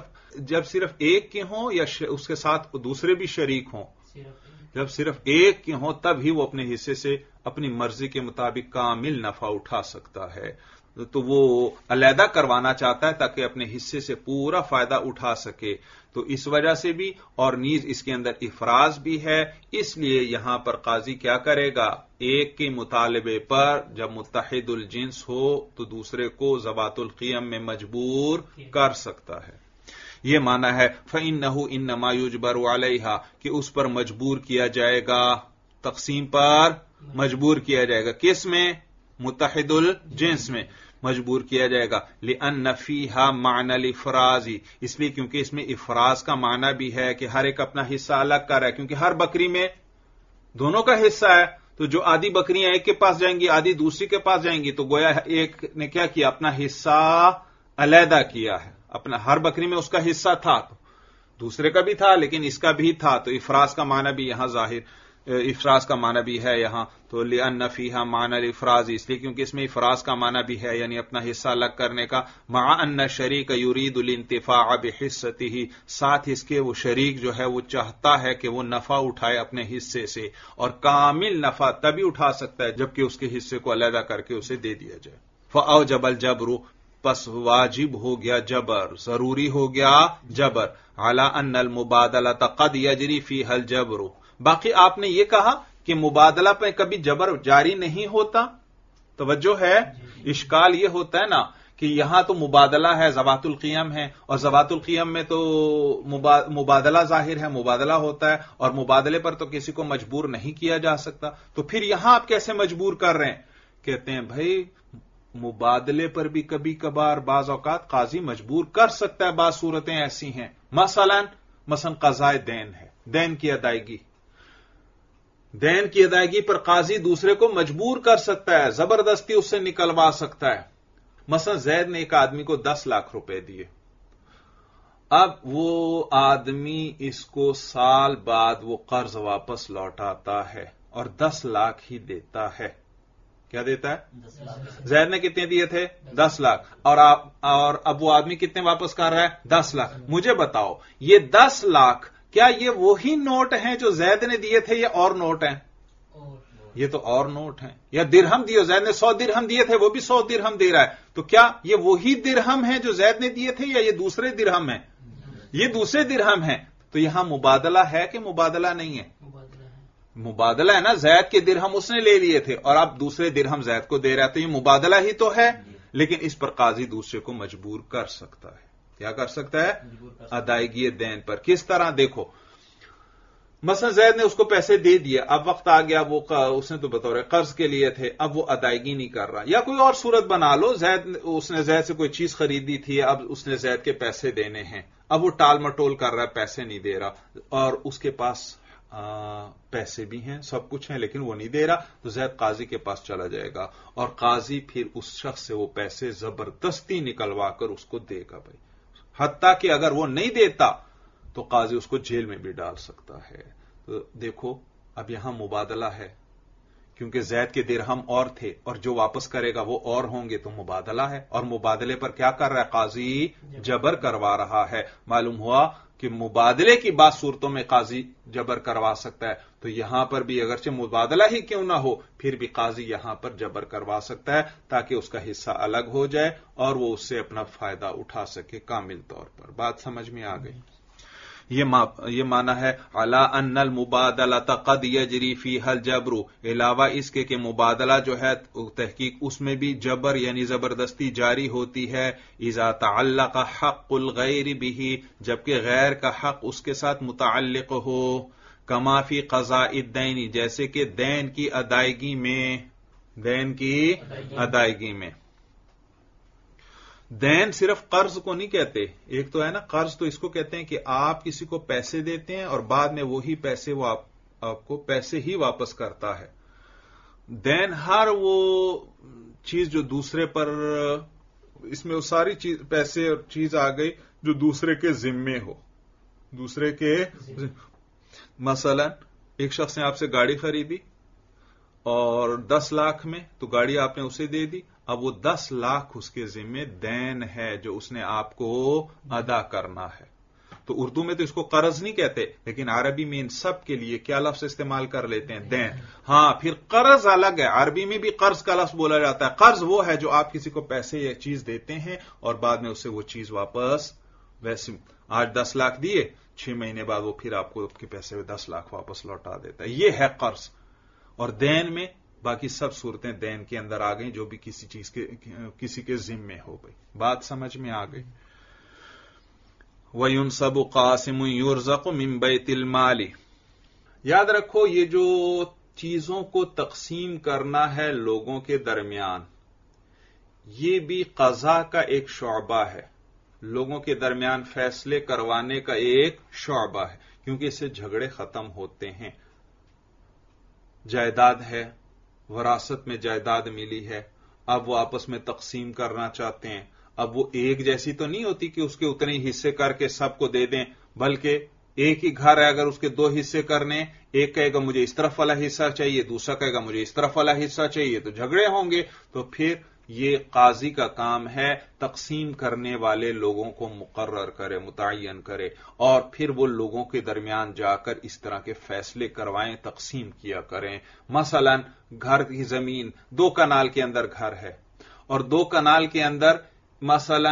جب صرف ایک کے ہوں یا اس کے ساتھ دوسرے بھی شریک ہوں. جب صرف ایک کے ہوں تب ہی وہ اپنے حصے سے اپنی مرضی کے مطابق کامل نفع اٹھا سکتا ہے. تو وہ علیحدہ کروانا چاہتا ہے تاکہ اپنے حصے سے پورا فائدہ اٹھا سکے. تو اس وجہ سے بھی اور نیز اس کے اندر افراز بھی ہے. اس لیے یہاں پر قاضی کیا کرے گا؟ ایک کے مطالبے پر جب متحد الجنس ہو تو دوسرے کو ذوات القیم میں مجبور کر سکتا ہے. یہ معنی ہے فإنه انما يجبر علیہا کہ اس پر مجبور کیا جائے گا، تقسیم پر مجبور کیا جائے گا. کس میں؟ متحد الجنس میں مجبور کیا جائے گا. لأن فیہا معنی الافراز، اس لیے کیونکہ اس میں افراز کا معنی بھی ہے کہ ہر ایک اپنا حصہ الگ کر رہا ہے. کیونکہ ہر بکری میں دونوں کا حصہ ہے تو جو آدھی بکریاں ایک کے پاس جائیں گی آدھی دوسری کے پاس جائیں گی تو گویا ایک نے کیا کیا؟ اپنا حصہ علیحدہ کیا ہے. اپنا ہر بکری میں اس کا حصہ تھا تو دوسرے کا بھی تھا لیکن اس کا بھی تھا. تو افراز کا معنی بھی یہاں افراز کا معنی بھی ہے یہاں. تو لأن فیہا معنی الافراز، اس لیے کیونکہ اس میں افراز کا معنی بھی ہے یعنی اپنا حصہ الگ کرنے کا. مع ان الشریک یرید الانتفاع بحصته، ساتھ اس کے وہ شریک جو ہے وہ چاہتا ہے کہ وہ نفع اٹھائے اپنے حصے سے، اور کامل نفع تبھی اٹھا سکتا ہے جبکہ اس کے حصے کو علیحدہ کر کے اسے دے دیا جائے. فاوجب الجبر، پس واجب ہو گیا جبر، ضروری ہو گیا جبر. علی ان المبادلۃ قد یجری فیہا الجبر. باقی آپ نے یہ کہا کہ مبادلہ پہ کبھی جبر جاری نہیں ہوتا. توجہ ہے، اشکال یہ ہوتا ہے نا کہ یہاں تو مبادلہ ہے، ذوات القیم ہے، اور ذوات القیم میں تو مبادلہ ظاہر ہے، مبادلہ ہوتا ہے، اور مبادلے پر تو کسی کو مجبور نہیں کیا جا سکتا. تو پھر یہاں آپ کیسے مجبور کر رہے ہیں؟ کہتے ہیں بھائی مبادلے پر بھی کبھی کبھار بعض اوقات قاضی مجبور کر سکتا ہے. بعض صورتیں ایسی ہیں، مثلا قضاء دین ہے، دین کی ادائیگی پر قاضی دوسرے کو مجبور کر سکتا ہے، زبردستی اس سے نکلوا سکتا ہے. مثلا زید نے ایک آدمی کو 10 لاکھ روپے دیے. اب وہ آدمی اس کو سال بعد وہ قرض واپس لوٹاتا ہے اور 10 لاکھ ہی دیتا ہے. کیا دیتا ہے؟ زید نے کتنے دیے تھے؟ 10 لاکھ. اور اب وہ آدمی کتنے واپس کر رہا ہے؟ 10 لاکھ. مجھے بتاؤ یہ 10 لاکھ کیا یہ وہی نوٹ ہیں جو زید نے دیے تھے یا اور نوٹ ہیں؟ یہ تو اور نوٹ ہیں. یا درہم دیے، زید نے 100 درہم دیے تھے، وہ بھی 100 درہم دے رہا ہے. تو کیا یہ وہی درہم ہیں جو زید نے دیے تھے یا یہ دوسرے درہم ہیں؟ یہ دوسرے درہم ہیں. تو یہاں مبادلہ ہے کہ مبادلہ نہیں ہے؟ مبادلہ ہے نا. زید کے درہم اس نے لے لیے تھے اور اب دوسرے درہم زید کو دے رہا ہے، تو یہ مبادلہ ہی تو ہے. لیکن اس پر قاضی دوسرے کو مجبور کر سکتا ہے. کیا کر سکتا ہے؟ ادائیگی دین پر. کس طرح؟ دیکھو مثلا زید نے اس کو پیسے دے دیے، اب وقت آ گیا، وہ اس نے تو بطور قرض کے لیے تھے، اب وہ ادائیگی نہیں کر رہا. یا کوئی اور صورت بنا لو، اس نے زید سے کوئی چیز خریدی تھی، اب اس نے زید کے پیسے دینے ہیں، اب وہ ٹال مٹول کر رہا ہے، پیسے نہیں دے رہا، اور اس کے پاس پیسے بھی ہیں، سب کچھ ہیں، لیکن وہ نہیں دے رہا. تو زید قاضی کے پاس چلا جائے گا اور قاضی پھر اس شخص سے وہ پیسے زبردستی نکلوا کر اس کو دے گا بھائی. حتیٰ کہ اگر وہ نہیں دیتا تو قاضی اس کو جیل میں بھی ڈال سکتا ہے. تو دیکھو اب یہاں مبادلہ ہے کیونکہ زید کے درہم اور تھے اور جو واپس کرے گا وہ اور ہوں گے، تو مبادلہ ہے. اور مبادلے پر کیا کر رہا ہے قاضی؟ جبر کروا رہا ہے. معلوم ہوا کہ مبادلے کی بعض صورتوں میں قاضی جبر کروا سکتا ہے. تو یہاں پر بھی اگرچہ مبادلہ ہی کیوں نہ ہو پھر بھی قاضی یہاں پر جبر کروا سکتا ہے تاکہ اس کا حصہ الگ ہو جائے اور وہ اس سے اپنا فائدہ اٹھا سکے کامل طور پر. بات سمجھ میں آ گئی؟ یہ معنی ہے علی ان المبادلۃ قد یجری فیہا الجبر، علاوہ اس کے کہ مبادلہ جو ہے تحقیق اس میں بھی جبر یعنی زبردستی جاری ہوتی ہے، اذا تعلق حق الغیر بہ، جبکہ غیر کا حق اس کے ساتھ متعلق ہو، کما فی قضاء الدین، جیسے کہ دین کی ادائیگی میں دین صرف قرض کو نہیں کہتے، ایک تو ہے نا قرض، تو اس کو کہتے ہیں کہ آپ کسی کو پیسے دیتے ہیں اور بعد میں وہی پیسے وہ آپ کو پیسے ہی واپس کرتا ہے۔ دین ہر وہ چیز جو دوسرے پر، اس میں وہ ساری چیز پیسے اور چیز آ گئی جو دوسرے کے ذمے ہو، دوسرے کے مثلا ایک شخص نے آپ سے گاڑی خریدی اور 10 لاکھ میں، تو گاڑی آپ نے اسے دے دی، اب وہ 10 لاکھ اس کے ذمے دین ہے جو اس نے آپ کو ادا کرنا ہے۔ تو اردو میں تو اس کو قرض نہیں کہتے، لیکن عربی میں ان سب کے لیے کیا لفظ استعمال کر لیتے ہیں؟ دین۔ ہاں، پھر قرض الگ ہے، عربی میں بھی قرض کا لفظ بولا جاتا ہے۔ قرض وہ ہے جو آپ کسی کو پیسے یا چیز دیتے ہیں اور بعد میں اسے وہ چیز واپس، ویسے آج 10 لاکھ دیے، 6 مہینے بعد وہ پھر آپ کو آپ کے پیسے 10 لاکھ واپس لوٹا دیتا ہے، یہ ہے قرض۔ اور دین میں باقی سب صورتیں دین کے اندر آ گئیں جو بھی کسی چیز کے کسی کے ذمے ہو گئی۔ بات سمجھ میں آ گئی۔ وَيُنْصَبُ قَاسِمٌ يُرْزَقُ مِنْ بَيْتِ الْمَالِ، یاد رکھو یہ جو چیزوں کو تقسیم کرنا ہے لوگوں کے درمیان، یہ بھی قضا کا ایک شعبہ ہے، لوگوں کے درمیان فیصلے کروانے کا ایک شعبہ ہے، کیونکہ اس سے جھگڑے ختم ہوتے ہیں۔ جائیداد ہے، وراثت میں جائیداد ملی ہے، اب وہ آپس میں تقسیم کرنا چاہتے ہیں، اب وہ ایک جیسی تو نہیں ہوتی کہ اس کے اتنے ہی حصے کر کے سب کو دے دیں، بلکہ ایک ہی گھر ہے، اگر اس کے 2 حصے کرنے، ایک کہے گا مجھے اس طرف والا حصہ چاہیے، دوسرا کہے گا مجھے اس طرف والا حصہ چاہیے، تو جھگڑے ہوں گے۔ تو پھر یہ قاضی کا کام ہے تقسیم کرنے والے لوگوں کو مقرر کرے، متعین کرے، اور پھر وہ لوگوں کے درمیان جا کر اس طرح کے فیصلے کروائیں، تقسیم کیا کریں۔ مثلا گھر کی زمین 2 کنال کے اندر گھر ہے اور 2 کنال کے اندر مثلا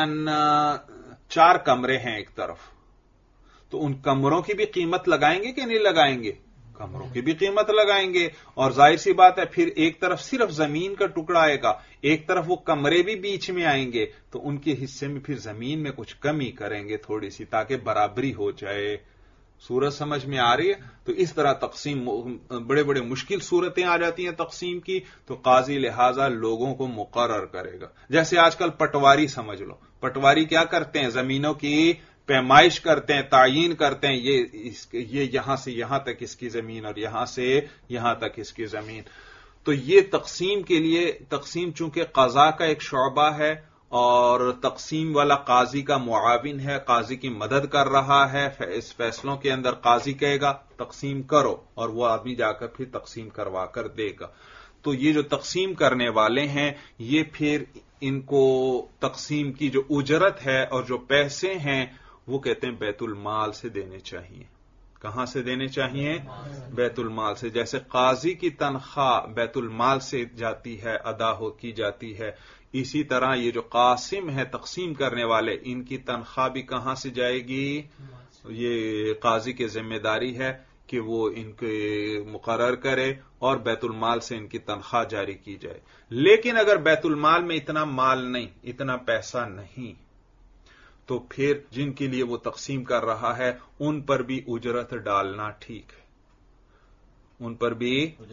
4 کمرے ہیں ایک طرف، تو ان کمروں کی بھی قیمت لگائیں گے کہ نہیں لگائیں گے؟ کمروں کی بھی قیمت لگائیں گے، اور ظاہر سی بات ہے پھر ایک طرف صرف زمین کا ٹکڑا آئے گا، ایک طرف وہ کمرے بھی بیچ میں آئیں گے، تو ان کے حصے میں پھر زمین میں کچھ کمی کریں گے تھوڑی سی، تاکہ برابری ہو جائے۔ صورت سمجھ میں آ رہی ہے؟ تو اس طرح تقسیم، بڑے بڑے مشکل صورتیں آ جاتی ہیں تقسیم کی، تو قاضی لہذا لوگوں کو مقرر کرے گا۔ جیسے آج کل پٹواری سمجھ لو، پٹواری کیا کرتے ہیں؟ زمینوں کی پیمائش کرتے ہیں، تعیین کرتے ہیں، یہ یہاں سے یہاں تک اس کی زمین اور یہاں سے یہاں تک اس کی زمین۔ تو یہ تقسیم کے لیے، تقسیم چونکہ قضا کا ایک شعبہ ہے اور تقسیم والا قاضی کا معاون ہے، قاضی کی مدد کر رہا ہے، اس فیصلوں کے اندر قاضی کہے گا تقسیم کرو، اور وہ آدمی جا کر پھر تقسیم کروا کر دے گا۔ تو یہ جو تقسیم کرنے والے ہیں، یہ پھر ان کو تقسیم کی جو اجرت ہے اور جو پیسے ہیں وہ کہتے ہیں بیت المال سے دینے چاہیے۔ کہاں سے دینے چاہیے؟ بیت المال سے۔ جیسے قاضی کی تنخواہ بیت المال سے جاتی ہے، ادا کی جاتی ہے، اسی طرح یہ جو قاسم ہے، تقسیم کرنے والے، ان کی تنخواہ بھی کہاں سے جائے گی؟ یہ قاضی کی ذمہ داری ہے کہ وہ ان کے مقرر کرے اور بیت المال سے ان کی تنخواہ جاری کی جائے۔ لیکن اگر بیت المال میں اتنا مال نہیں، اتنا پیسہ نہیں، تو پھر جن کے لیے وہ تقسیم کر رہا ہے ان پر بھی اجرت ڈالنا ٹھیک ہے، ان پر بھی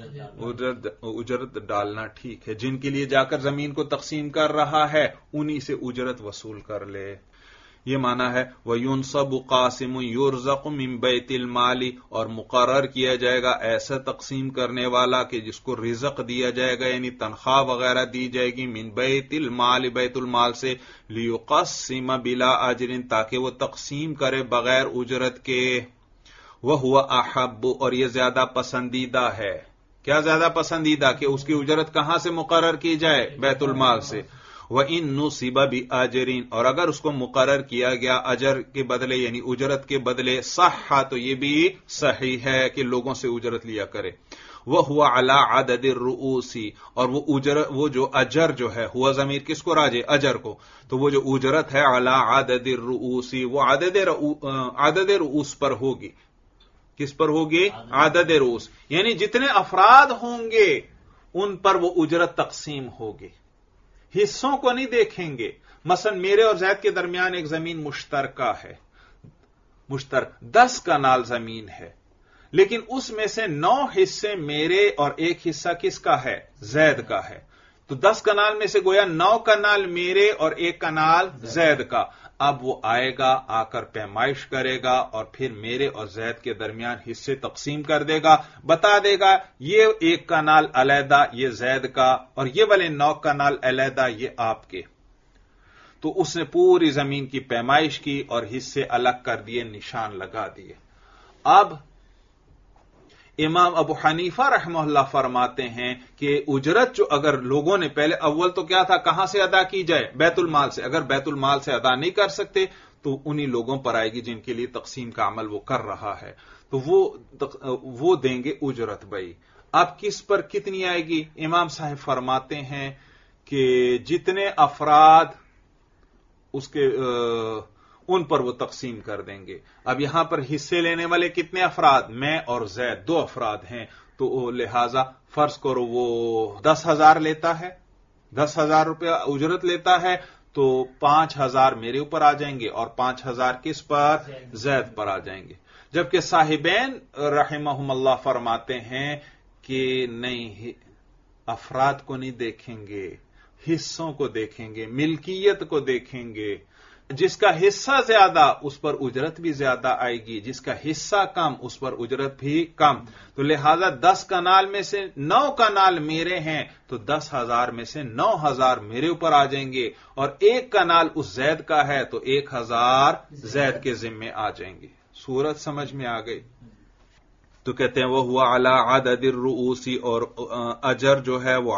اجرت ڈالنا ٹھیک ہے۔ جن کے لیے جا کر زمین کو تقسیم کر رہا ہے انہی سے اجرت وصول کر لے۔ یہ معنی ہے وَيُنْصَبُ قَاسِمٌ يُرْزَقُ مِنْ بَيْتِ الْمَالِ، اور مقرر کیا جائے گا ایسا تقسیم کرنے والا کہ جس کو رزق دیا جائے گا، یعنی تنخواہ وغیرہ دی جائے گی، من بیت المال، بیت المال سے، لِيُقَسِّمَ بِلَا أَجْرٍ، تاکہ وہ تقسیم کرے بغیر اجرت کے، وَهُوَ أَحَبُّ، اور یہ زیادہ پسندیدہ ہے۔ کیا زیادہ پسندیدہ؟ کہ اس کی اجرت کہاں سے مقرر کی جائے؟ بیت المال سے۔ وَإِن نُصِبَ بِأَجْرٍ، اور اگر اس کو مقرر کیا گیا اجر کے بدلے یعنی اجرت کے بدلے، صح، تو یہ بھی صحیح ہے کہ لوگوں سے اجرت لیا کرے۔ وَهُوَ عَلَى عَدَدِ الرُّؤُوسِ، اور وہ جو اجر جو ہے، ہوا ضمیر کس کو راجع؟ اجر کو، تو وہ جو اجرت ہے عَلَى عَدَدِ الرُّؤُوسِ، وہ عدد رؤوس پر ہوگی۔ کس پر ہوگی؟ عدد رؤوس، یعنی جتنے افراد ہوں گے ان پر وہ اجرت تقسیم ہوگی، حصوں کو نہیں دیکھیں گے۔ مثلا میرے اور زید کے درمیان ایک زمین مشترکہ ہے، 10 کنال زمین ہے، لیکن اس میں سے 9 حصے میرے اور ایک حصہ کس کا ہے؟ زید کا ہے۔ تو 10 کنال میں سے گویا 9 کنال میرے اور 1 کنال زید کا۔ اب وہ آئے گا، آ کر پیمائش کرے گا اور پھر میرے اور زید کے درمیان حصے تقسیم کر دے گا، بتا دے گا یہ 1 کنال علیحدہ یہ زید کا، اور یہ والے 9 کنال علیحدہ یہ آپ کے۔ تو اس نے پوری زمین کی پیمائش کی اور حصے الگ کر دیے، نشان لگا دیے۔ اب امام ابو حنیفہ رحمہ اللہ فرماتے ہیں کہ اجرت جو اگر لوگوں نے پہلے، اول تو کیا تھا، کہاں سے ادا کی جائے؟ بیت المال سے۔ اگر بیت المال سے ادا نہیں کر سکتے تو انہی لوگوں پر آئے گی جن کے لیے تقسیم کا عمل وہ کر رہا ہے، تو وہ دیں گے اجرت بھائی۔ اب کس پر کتنی آئے گی؟ امام صاحب فرماتے ہیں کہ جتنے افراد اس کے ان پر وہ تقسیم کر دیں گے۔ اب یہاں پر حصے لینے والے کتنے افراد؟ میں اور زید 2 افراد ہیں، تو لہذا فرض کرو وہ 10,000 لیتا ہے، 10,000 روپیہ اجرت لیتا ہے، تو 5,000 میرے اوپر آ جائیں گے اور 5,000 کس پر؟ زید پر آ جائیں گے۔ جبکہ صاحبین رحمہم اللہ فرماتے ہیں کہ نہیں، افراد کو نہیں دیکھیں گے، حصوں کو دیکھیں گے، ملکیت کو دیکھیں گے۔ جس کا حصہ زیادہ اس پر اجرت بھی زیادہ آئے گی، جس کا حصہ کم اس پر اجرت بھی کم۔ تو لہذا 10 کنال میں سے 9 کنال میرے ہیں، تو 10,000 میں سے 9,000 میرے اوپر آ جائیں گے، اور 1 کنال اس زید کا ہے تو 1,000 زید کے ذمے آ جائیں گے۔ صورت سمجھ میں آ گئی؟ تو کہتے ہیں وہ ہوا علی عدد الرؤوس، اور اجر جو ہے وہ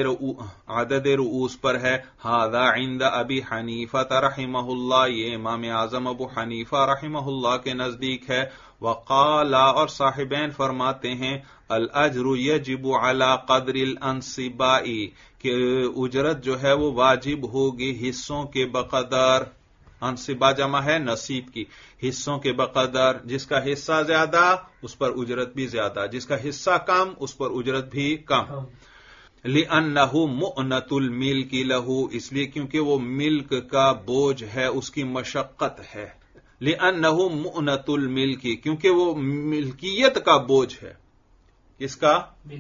عدد رؤوس پر ہے۔ ھذا عند ابی حنیفہ رحمہ اللہ، یہ امام اعظم ابو حنیفہ رحمہ اللہ کے نزدیک ہے۔ وقال، اور صاحبین فرماتے ہیں الاجر یجب علی قدر الانصباء، کہ اجرت جو ہے وہ واجب ہوگی حصوں کے بقدر۔ انصبا جمع ہے نصیب کی، حصوں کے بقدر۔ جس کا حصہ زیادہ اس پر اجرت بھی زیادہ، جس کا حصہ کم اس پر اجرت بھی کم۔ لِأَنَّهُ مُؤْنَةُ الْمِلْكِ لَهُ، اس لیے کیونکہ وہ ملک کا بوجھ ہے، اس کی مشقت ہے۔ لِأَنَّهُ مُؤْنَةُ الْمِلْكِ، کیونکہ وہ ملکیت کا بوجھ ہے۔ کس کا؟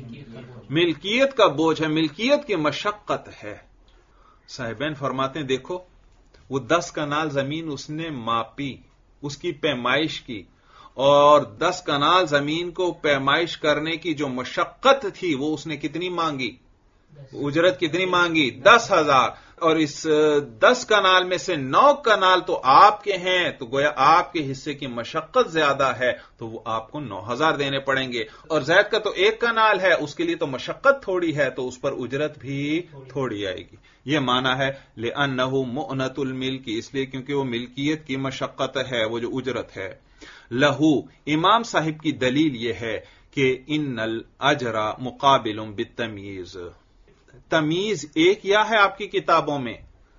ملکیت کا بوجھ ہے، ملکیت کی مشقت ہے۔ صاحبین فرماتے ہیں دیکھو، وہ 10 کنال زمین اس نے ماپی، اس کی پیمائش کی، اور 10 کنال زمین کو پیمائش کرنے کی جو مشقت تھی وہ اس نے کتنی مانگی؟ اجرت کتنی مانگی؟ 10,000۔ اور اس 10 کنال میں سے 9 کنال تو آپ کے ہیں، تو گویا آپ کے حصے کی مشقت زیادہ ہے، تو وہ آپ کو 9,000 دینے پڑیں گے۔ اور زید کا تو 1 کنال ہے، اس کے لیے تو مشقت تھوڑی ہے، تو اس پر اجرت بھی تھوڑی آئے گی۔ یہ معنی ہے لِأَنَّهُ مُؤْنَةُ الْمِلْكِ، اس لیے کیونکہ وہ ملکیت کی مشقت ہے، وہ جو اجرت ہے۔ لہو، امام صاحب کی دلیل یہ ہے کہ ان الاجر مقابل بالتمییز، تمیز ایک یا ہے آپ کی کتابوں میں؟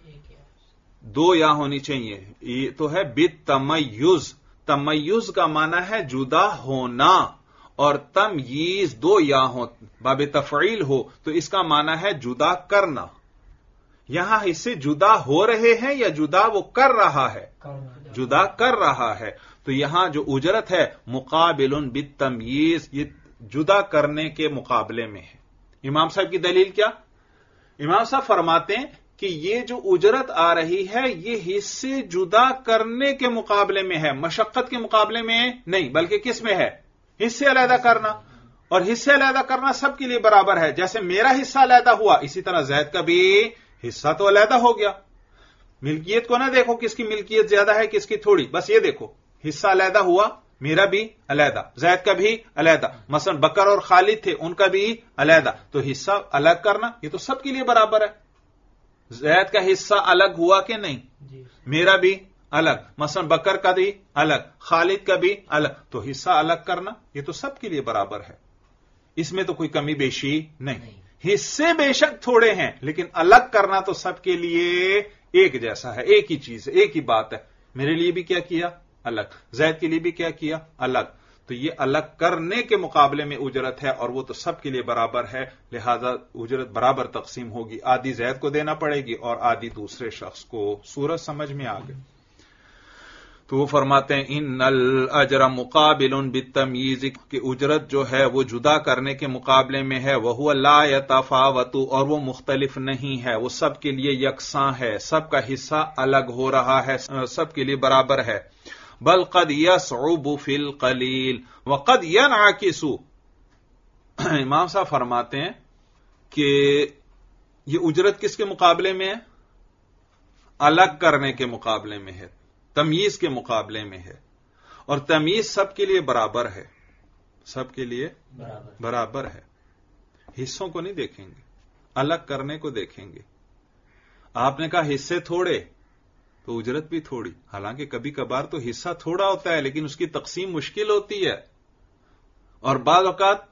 2 یا ہونی چاہیے۔ یہ تو ہے بالتمیز، تمیز کا معنی ہے جدا ہونا، اور تمییز 2 یا ہو، باب تفعیل ہو تو اس کا معنی ہے جدا کرنا۔ یہاں اس سے جدا ہو رہے ہیں یا جدا وہ کر رہا ہے؟ جدا کر رہا ہے۔ تو یہاں جو اجرت ہے مقابل بالتمییز، یہ جدا کرنے کے مقابلے میں ہے۔ امام صاحب کی دلیل کیا؟ امام صاحب فرماتے ہیں کہ یہ جو اجرت آ رہی ہے یہ حصے جدا کرنے کے مقابلے میں ہے، مشقت کے مقابلے میں نہیں، بلکہ کس میں ہے؟ حصے علیحدہ کرنا۔ اور حصے علیحدہ کرنا سب کے لیے برابر ہے، جیسے میرا حصہ علیحدہ ہوا اسی طرح زید کا بھی حصہ تو علیحدہ ہو گیا۔ ملکیت کو نہ دیکھو کس کی ملکیت زیادہ ہے کس کی تھوڑی، بس یہ دیکھو حصہ علیحدہ ہوا، میرا بھی علیحدہ، زید کا بھی علیحدہ۔ مثلا بکر اور خالد تھے، ان کا بھی علیحدہ، تو حصہ الگ کرنا یہ تو سب کے لیے برابر ہے۔ زید کا حصہ الگ ہوا کہ نہیں؟ میرا بھی الگ، مثلا بکر کا بھی الگ، خالد کا بھی الگ، تو حصہ الگ کرنا یہ تو سب کے لیے برابر ہے۔ اس میں تو کوئی کمی بیشی نہیں. حصے بے شک تھوڑے ہیں لیکن الگ کرنا تو سب کے لیے ایک جیسا ہے, ایک ہی چیز ہے, ایک ہی بات ہے. میرے لیے بھی کیا کیا الگ, زید کے لیے بھی کیا کیا الگ. تو یہ الگ کرنے کے مقابلے میں اجرت ہے اور وہ تو سب کے لیے برابر ہے, لہذا اجرت برابر تقسیم ہوگی. آدھی زید کو دینا پڑے گی اور آدھی دوسرے شخص کو. سورج سمجھ میں آ گئی. تو وہ فرماتے ہیں ان الاجر مقابل بالتمییز, کہ اجرت جو ہے وہ جدا کرنے کے مقابلے میں ہے. وہو لا یتفاوت, اور وہ مختلف نہیں ہے, وہ سب کے لیے یکساں ہے, سب کا حصہ الگ ہو رہا ہے, سب کے لیے برابر ہے. بل قد یصعب فی القلیل وقد ینعکس. امام صاحب فرماتے ہیں کہ یہ اجرت کس کے مقابلے میں ہے؟ الگ کرنے کے مقابلے میں ہے, تمییز کے مقابلے میں ہے. اور تمییز سب کے لیے برابر ہے, سب کے لیے برابر ہے. حصوں کو نہیں دیکھیں گے, الگ کرنے کو دیکھیں گے. آپ نے کہا حصے تھوڑے تو اجرت بھی تھوڑی, حالانکہ کبھی کبھار تو حصہ تھوڑا ہوتا ہے لیکن اس کی تقسیم مشکل ہوتی ہے, اور بعض اوقات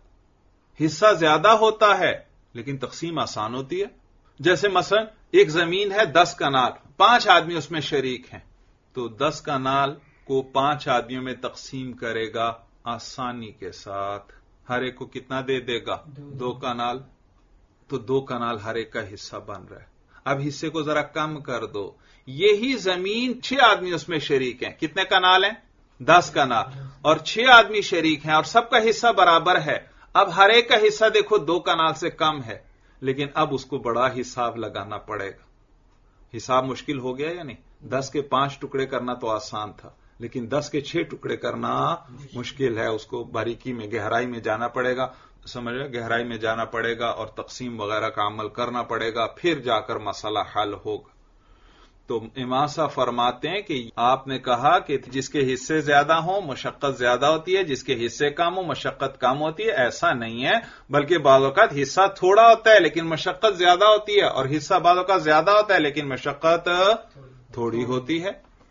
حصہ زیادہ ہوتا ہے لیکن تقسیم آسان ہوتی ہے. جیسے مثلا ایک زمین ہے 10 کنال, 5 آدمی اس میں شریک ہیں, تو 10 کنال کو 5 آدمیوں میں تقسیم کرے گا آسانی کے ساتھ. ہر ایک کو کتنا دے دے گا؟ 2 کنال. تو 2 کنال ہر ایک کا حصہ بن رہا ہے. اب حصے کو ذرا کم کر دو. یہی زمین 6 آدمی اس میں شریک ہیں, کتنے کنال ہیں؟ 10 کنال, اور 6 آدمی شریک ہیں اور سب کا حصہ برابر ہے. اب ہر ایک کا حصہ دیکھو 2 کنال سے کم ہے, لیکن اب اس کو بڑا حساب لگانا پڑے گا. حساب مشکل ہو گیا یا نہیں؟ 10 کے 5 ٹکڑے کرنا تو آسان تھا, لیکن 10 کے 6 ٹکڑے کرنا مشکل ہے. اس کو باریکی میں, گہرائی میں جانا پڑے گا, سمجھ رہے, گہرائی میں جانا پڑے گا اور تقسیم وغیرہ کا عمل کرنا پڑے گا, پھر جا کر مسئلہ حل ہوگا. تو امام صاحب فرماتے ہیں کہ آپ نے کہا کہ جس کے حصے زیادہ ہوں مشقت زیادہ ہوتی ہے, جس کے حصے کم ہوں مشقت کم ہوتی ہے. ایسا نہیں ہے, بلکہ بعض اوقات حصہ تھوڑا ہوتا ہے لیکن مشقت زیادہ ہوتی ہے, اور حصہ بعض اوقات زیادہ ہوتا ہے لیکن مشقت تھوڑی ہوتی ہے.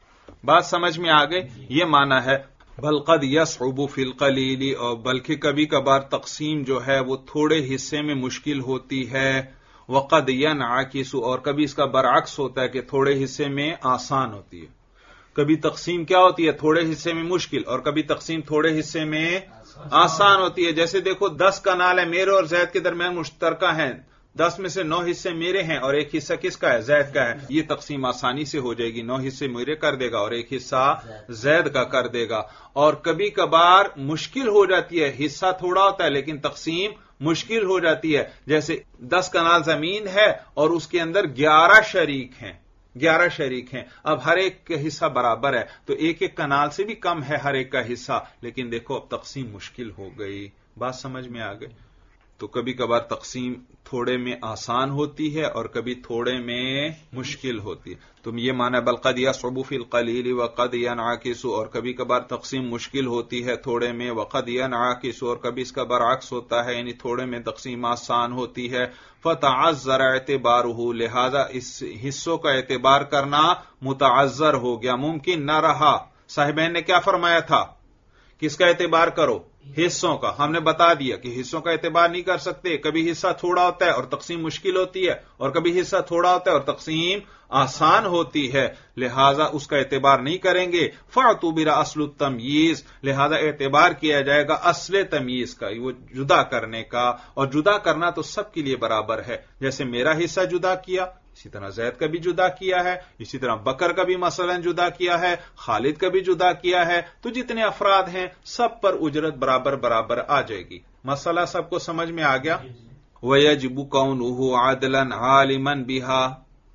بات سمجھ میں آ گئی؟ یہ معنی ہے بل قد یصعب فی القلیل, اور بلکہ کبھی کبھار تقسیم جو ہے وہ تھوڑے حصے میں مشکل ہوتی ہے. وقد ینعکس, اور کبھی اس کا برعکس ہوتا ہے کہ تھوڑے حصے میں آسان ہوتی ہے. کبھی تقسیم کیا ہوتی ہے؟ تھوڑے حصے میں مشکل, اور کبھی تقسیم تھوڑے حصے میں آسان ہوتی ہے. جیسے دیکھو 10 کنال ہے, میرے اور زید کے درمیان مشترکہ ہیں, 10 میں سے 9 حصے میرے ہیں اور ایک حصہ کس کا ہے؟ زید کا ہے. یہ تقسیم آسانی سے ہو جائے گی, 9 حصے میرے کر دے گا اور ایک حصہ زید کا کر دے گا. اور کبھی کبھار مشکل ہو جاتی ہے, حصہ تھوڑا ہوتا ہے لیکن تقسیم مشکل ہو جاتی ہے. جیسے 10 کنال زمین ہے اور اس کے اندر 11 شریک ہیں, 11 شریک ہیں. اب ہر ایک کا حصہ برابر ہے تو ایک ایک کنال سے بھی کم ہے ہر ایک کا حصہ, لیکن دیکھو اب تقسیم مشکل ہو گئی. بات سمجھ میں آ گئی؟ تو کبھی کبھار تقسیم تھوڑے میں آسان ہوتی ہے اور کبھی تھوڑے میں مشکل ہوتی ہے. تو یہ معنی بل قد یصعب فی القلیل وقد ینعکس, اور کبھی کبھار تقسیم مشکل ہوتی ہے تھوڑے میں. وقد ینعکس, اور کبھی اس کا برعکس ہوتا ہے, یعنی تھوڑے میں تقسیم آسان ہوتی ہے. فتعذر اعتبارہ, لہذا اس حصوں کا اعتبار کرنا متعذر ہو گیا, ممکن نہ رہا. صاحبین نے کیا فرمایا تھا؟ کس کا اعتبار کرو؟ حصوں کا. ہم نے بتا دیا کہ حصوں کا اعتبار نہیں کر سکتے, کبھی حصہ تھوڑا ہوتا ہے اور تقسیم مشکل ہوتی ہے, اور کبھی حصہ تھوڑا ہوتا ہے اور تقسیم آسان ہوتی ہے, لہذا اس کا اعتبار نہیں کریں گے. فاعتبر اصل التمییز, لہذا اعتبار کیا جائے گا اصل تمییز کا, وہ جدا کرنے کا. اور جدا کرنا تو سب کے لیے برابر ہے. جیسے میرا حصہ جدا کیا, اسی طرح زید کا بھی جدا کیا ہے, اسی طرح بکر کا بھی مثلا جدا کیا ہے, خالد کا بھی جدا کیا ہے. تو جتنے افراد ہیں سب پر اجرت برابر برابر آ جائے گی. مسئلہ سب کو سمجھ میں آ گیا؟ وَيَجِبُ كَوْنُهُ عَادِلًا عَالِمًا بِهَا,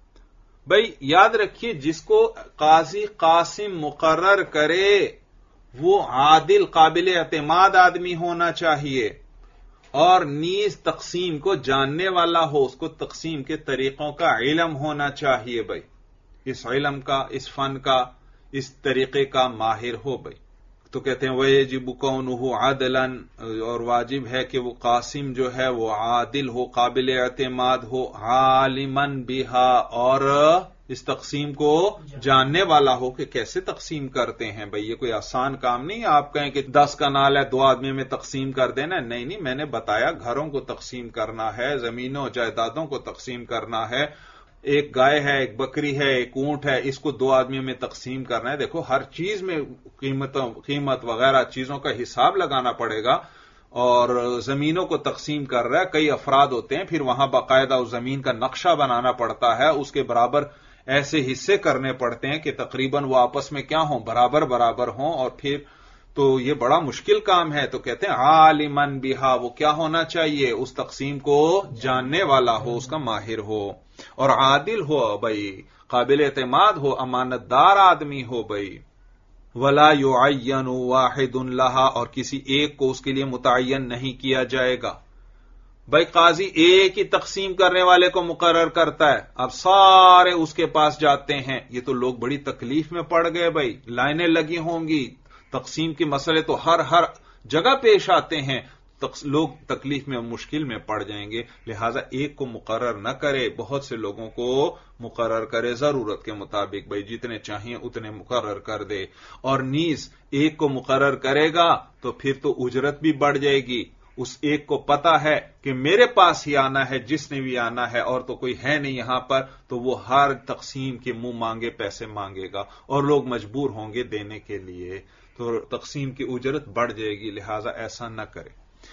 بھئی یاد رکھیے جس کو قاضی قاسم مقرر کرے وہ عادل قابل اعتماد آدمی ہونا چاہیے, اور نیز تقسیم کو جاننے والا ہو, اس کو تقسیم کے طریقوں کا علم ہونا چاہیے. بھائی اس علم کا, اس فن کا, اس طریقے کا ماہر ہو. بھائی تو کہتے ہیں وَيَجِبُ كَوْنُهُ عَدْلًا, اور واجب ہے کہ وہ قاسم جو ہے وہ عادل ہو, قابل اعتماد ہو, عالمًا بِهَا, اور اس تقسیم کو جاننے والا ہو کہ کیسے تقسیم کرتے ہیں. بھئی یہ کوئی آسان کام نہیں ہے آپ کہیں کہ 10 کنال ہے 2 آدمی میں تقسیم کر دینا. نہیں میں نے بتایا گھروں کو تقسیم کرنا ہے, زمینوں جائیدادوں کو تقسیم کرنا ہے, ایک گائے ہے, ایک بکری ہے, ایک اونٹ ہے, اس کو 2 آدمیوں میں تقسیم کرنا ہے. دیکھو ہر چیز میں قیمت وغیرہ چیزوں کا حساب لگانا پڑے گا. اور زمینوں کو تقسیم کر رہا ہے, کئی افراد ہوتے ہیں, پھر وہاں باقاعدہ اس زمین کا نقشہ بنانا پڑتا ہے, اس کے برابر ایسے حصے کرنے پڑتے ہیں کہ تقریباً وہ آپس میں کیا ہوں, برابر ہوں. اور پھر تو یہ بڑا مشکل کام ہے. تو کہتے ہیں عالمن بہا, وہ کیا ہونا چاہیے, اس تقسیم کو جاننے والا ہو, اس کا ماہر ہو, اور عادل ہو بھائی, قابل اعتماد ہو, امانت دار آدمی ہو بھائی. ولا يعین واحد لہا, اور کسی ایک کو اس کے لیے متعین نہیں کیا جائے گا. بھائی قاضی ایک ہی تقسیم کرنے والے کو مقرر کرتا ہے, اب سارے اس کے پاس جاتے ہیں. یہ تو لوگ بڑی تکلیف میں پڑ گئے بھائی, لائنیں لگی ہوں گی, تقسیم کے مسئلے تو ہر جگہ پیش آتے ہیں, لوگ تکلیف میں مشکل میں پڑ جائیں گے. لہذا ایک کو مقرر نہ کرے, بہت سے لوگوں کو مقرر کرے, ضرورت کے مطابق بھائی جتنے چاہیے اتنے مقرر کر دے. اور نیز ایک کو مقرر کرے گا تو پھر تو اجرت بھی بڑھ جائے گی. اس ایک کو پتا ہے کہ میرے پاس ہی آنا ہے, جس نے بھی آنا ہے, اور تو کوئی ہے نہیں یہاں پر, تو وہ ہر تقسیم کے منہ مانگے پیسے مانگے گا, اور لوگ مجبور ہوں گے دینے کے لیے, تو تقسیم کی اجرت بڑھ جائے گی. لہذا ایسا نہ کرے.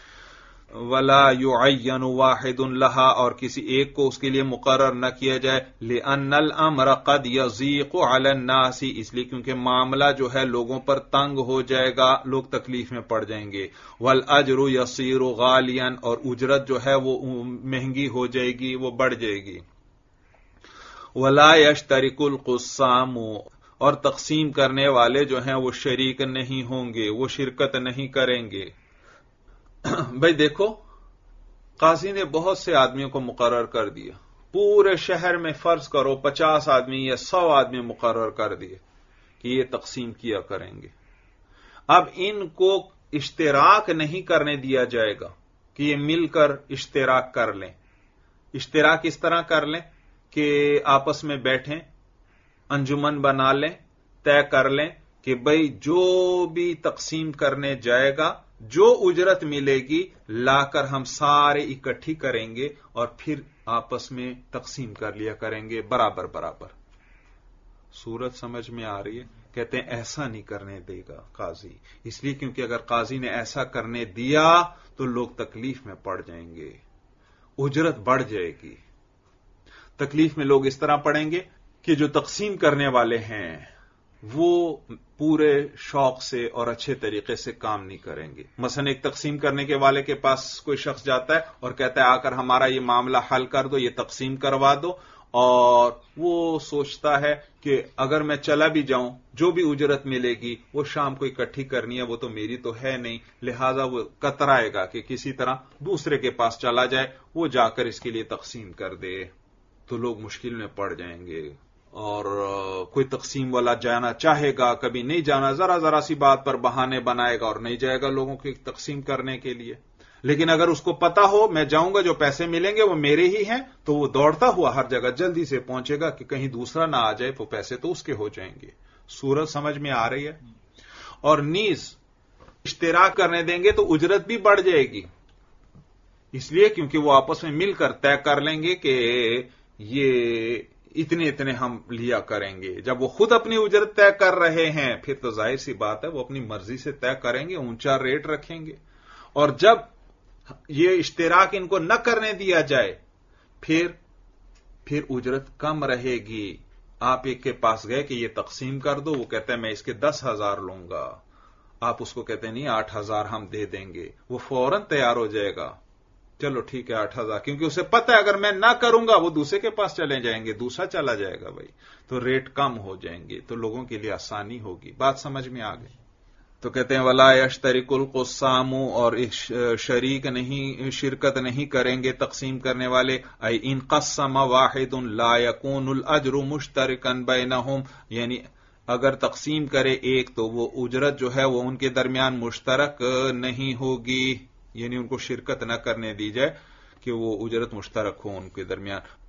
ولا يعین واحد لہا, اور کسی ایک کو اس کے لیے مقرر نہ کیا جائے. لأن الامر قد يضيق على الناس, اس لیے کیونکہ معاملہ جو ہے لوگوں پر تنگ ہو جائے گا, لوگ تکلیف میں پڑ جائیں گے. والاجر يصير غالیا, اور اجرت جو ہے وہ مہنگی ہو جائے گی, وہ بڑھ جائے گی. ولا يشترك القسام, اور تقسیم کرنے والے جو ہیں وہ شریک نہیں ہوں گے, وہ شرکت نہیں کریں گے. بھائی دیکھو قاضی نے بہت سے آدمیوں کو مقرر کر دیا, پورے شہر میں فرض کرو 50 آدمی یا 100 آدمی مقرر کر دیے کہ یہ تقسیم کیا کریں گے. اب ان کو اشتراک نہیں کرنے دیا جائے گا کہ یہ مل کر اشتراک کر لیں. اشتراک اس طرح کر لیں کہ آپس میں بیٹھیں, انجمن بنا لیں, طے کر لیں کہ بھئی جو بھی تقسیم کرنے جائے گا, جو اجرت ملے گی لا کر ہم سارے اکٹھی کریں گے, اور پھر آپس میں تقسیم کر لیا کریں گے برابر. صورت سمجھ میں آ رہی ہے؟ کہتے ہیں ایسا نہیں کرنے دے گا قاضی, اس لیے کیونکہ اگر قاضی نے ایسا کرنے دیا تو لوگ تکلیف میں پڑ جائیں گے, اجرت بڑھ جائے گی. تکلیف میں لوگ اس طرح پڑیں گے کہ جو تقسیم کرنے والے ہیں وہ پورے شوق سے اور اچھے طریقے سے کام نہیں کریں گے. مثلا ایک تقسیم کرنے کے والے کے پاس کوئی شخص جاتا ہے اور کہتا ہے آ کر ہمارا یہ معاملہ حل کر دو, یہ تقسیم کروا دو, اور وہ سوچتا ہے کہ اگر میں چلا بھی جاؤں جو بھی اجرت ملے گی وہ شام کو اکٹھی کرنی ہے, وہ تو میری تو ہے نہیں. لہذا وہ کترائے گا کہ کسی طرح دوسرے کے پاس چلا جائے, وہ جا کر اس کے لیے تقسیم کر دے. تو لوگ مشکل میں پڑ جائیں گے, اور کوئی تقسیم والا جانا چاہے گا, کبھی نہیں جانا, ذرا سی بات پر بہانے بنائے گا اور نہیں جائے گا لوگوں کی تقسیم کرنے کے لیے. لیکن اگر اس کو پتا ہو میں جاؤں گا, جو پیسے ملیں گے وہ میرے ہی ہیں, تو وہ دوڑتا ہوا ہر جگہ جلدی سے پہنچے گا کہ کہیں دوسرا نہ آ جائے, وہ پیسے تو اس کے ہو جائیں گے. صورت سمجھ میں آ رہی ہے؟ اور نیز اشتراک کرنے دیں گے تو اجرت بھی بڑھ جائے گی, اس لیے کیونکہ وہ آپس میں مل کر طے کر لیں گے کہ یہ اتنے ہم لیا کریں گے. جب وہ خود اپنی اجرت طے کر رہے ہیں پھر تو ظاہر سی بات ہے وہ اپنی مرضی سے طے کریں گے, اونچا ریٹ رکھیں گے. اور جب یہ اشتراک ان کو نہ کرنے دیا جائے پھر اجرت کم رہے گی. آپ ایک کے پاس گئے کہ یہ تقسیم کر دو, وہ کہتا ہے میں اس کے 10,000 لوں گا, آپ اس کو کہتے ہیں نہیں 8,000 ہم دے دیں گے, وہ فوراً تیار ہو جائے گا, چلو ٹھیک ہے 8,000, کیونکہ اسے پتا ہے اگر میں نہ کروں گا وہ دوسرے کے پاس چلے جائیں گے, دوسرا چلا جائے گا بھائی, تو ریٹ کم ہو جائیں گے, تو لوگوں کے لیے آسانی ہوگی. بات سمجھ میں آ گئی؟ تو کہتے ہیں ولا یشترک القسام, اور شریک نہیں, شرکت نہیں کریں گے تقسیم کرنے والے. ای ان قسم واحد لا یکون الاجر مشترکا بینہم, یعنی اگر تقسیم کرے ایک تو وہ اجرت جو ہے وہ ان کے درمیان مشترک نہیں ہوگی, یعنی ان کو شرکت نہ کرنے دی جائے کہ وہ اجرت مشترک ہو ان کے درمیان.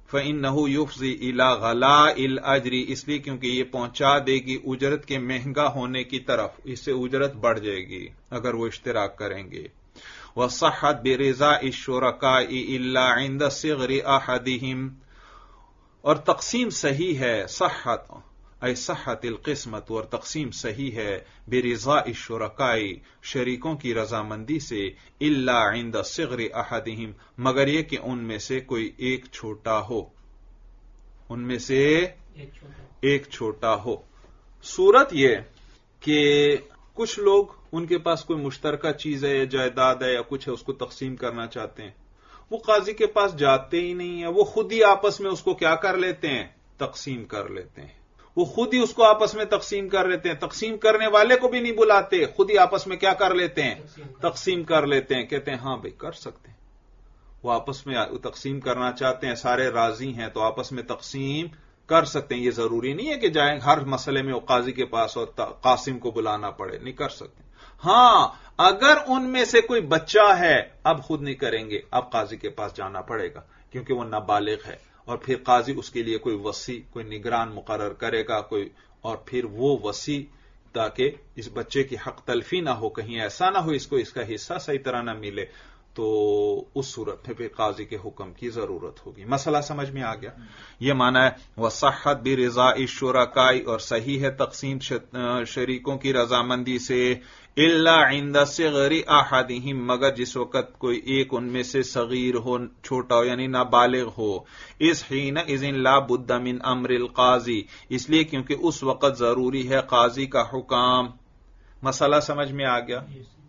فَإِنَّهُ يُفْضِي إِلَىٰ غَلَاءِ الْأَجْرِ، اس لیے کیونکہ یہ پہنچا دے گی اجرت کے مہنگا ہونے کی طرف، اس سے اجرت بڑھ جائے گی اگر وہ اشتراک کریں گے۔ وَصَحَّتْ بِرِضَاءِ الشُّرَكَاءِ إِلَّا عِنْدَ صِغْرِ أَحَدِهِمْ، اور تقسیم صحیح ہے، صحت اے صحت القسمت، اور تقسیم صحیح ہے برضاء الشرکاء، شریکوں کی رضامندی سے، الا عند صغر احدہم، مگر یہ کہ ان میں سے کوئی ایک چھوٹا ہو، ان میں سے ایک چھوٹا ہو۔ صورت یہ کہ کچھ لوگ ان کے پاس کوئی مشترکہ چیز ہے یا جائیداد ہے یا کچھ ہے، اس کو تقسیم کرنا چاہتے ہیں، وہ قاضی کے پاس جاتے ہی نہیں ہیں، وہ خود ہی آپس میں اس کو کیا کر لیتے ہیں، تقسیم کر لیتے ہیں، وہ خود ہی اس کو آپس میں تقسیم کر لیتے ہیں، تقسیم کرنے والے کو بھی نہیں بلاتے، خود ہی آپس میں کیا کر لیتے ہیں، تقسیم کر لیتے ہیں، کہتے ہیں ہاں بھائی کر سکتے ہیں، وہ آپس میں تقسیم کرنا چاہتے ہیں، سارے راضی ہیں تو آپس میں تقسیم کر سکتے ہیں۔ یہ ضروری نہیں ہے کہ جائیں ہر مسئلے میں وہ قاضی کے پاس اور قاسم کو بلانا پڑے، نہیں کر سکتے۔ ہاں اگر ان میں سے کوئی بچہ ہے، اب خود نہیں کریں گے، اب قاضی کے پاس جانا پڑے گا کیونکہ وہ نابالغ ہے، اور پھر قاضی اس کے لیے کوئی وصی، کوئی نگران مقرر کرے گا، کوئی، اور پھر وہ وصی تاکہ اس بچے کی حق تلفی نہ ہو، کہیں ایسا نہ ہو اس کو اس کا حصہ صحیح طرح نہ ملے، تو اس صورت میں پھر قاضی کے حکم کی ضرورت ہوگی۔ مسئلہ سمجھ میں آ گیا؟ یہ معنی ہے وصحت برضاء الشرکاء، اور صحیح ہے تقسیم شریکوں کی رضامندی سے، الا عند صغر احدہم، مگر جس وقت کوئی ایک ان میں سے صغیر ہو، چھوٹا ہو، یعنی نابالغ ہو، اس حینئذ لا بد من امر القاضی، اس لیے کیونکہ اس وقت ضروری ہے قاضی کا حکام۔ مسئلہ سمجھ میں آ گیا؟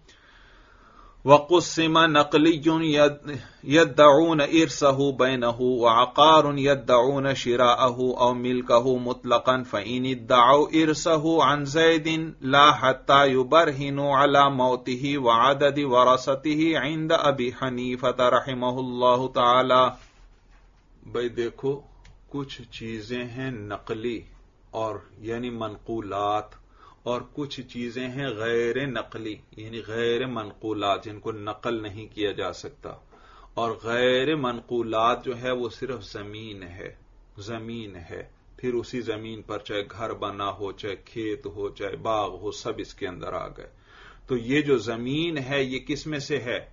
وَقُسِّمَ نَقْلِيٌّ يَدَّعُونَ إِرْثَهُ بَيْنَهُ وَعَقَارٌ يَدَّعُونَ شِرَاءَهُ أَوْ مِلْكَهُ مُطْلَقًا فَإِنِ ادَّعَوْا إِرْثَهُ عَنْ زَيْدٍ لَا حَتَّى يُبَرْهِنُوا عَلَى مَوْتِهِ وَعَدَدِ وَرَثَتِهِ عِنْدَ أَبِي حَنِيفَةَ رَحِمَهُ اللَّهُ تَعَالَى۔ بھئی دیکھو کچھ چیزیں ہیں نقلی اور یعنی منقولات، اور کچھ چیزیں ہیں غیر نقلی یعنی غیر منقولات جن کو نقل نہیں کیا جا سکتا، اور غیر منقولات جو ہے وہ صرف زمین ہے، پھر اسی زمین پر چاہے گھر بنا ہو، چاہے کھیت ہو، چاہے باغ ہو، سب اس کے اندر آ گئے۔ تو یہ جو زمین ہے یہ کس میں سے ہے؟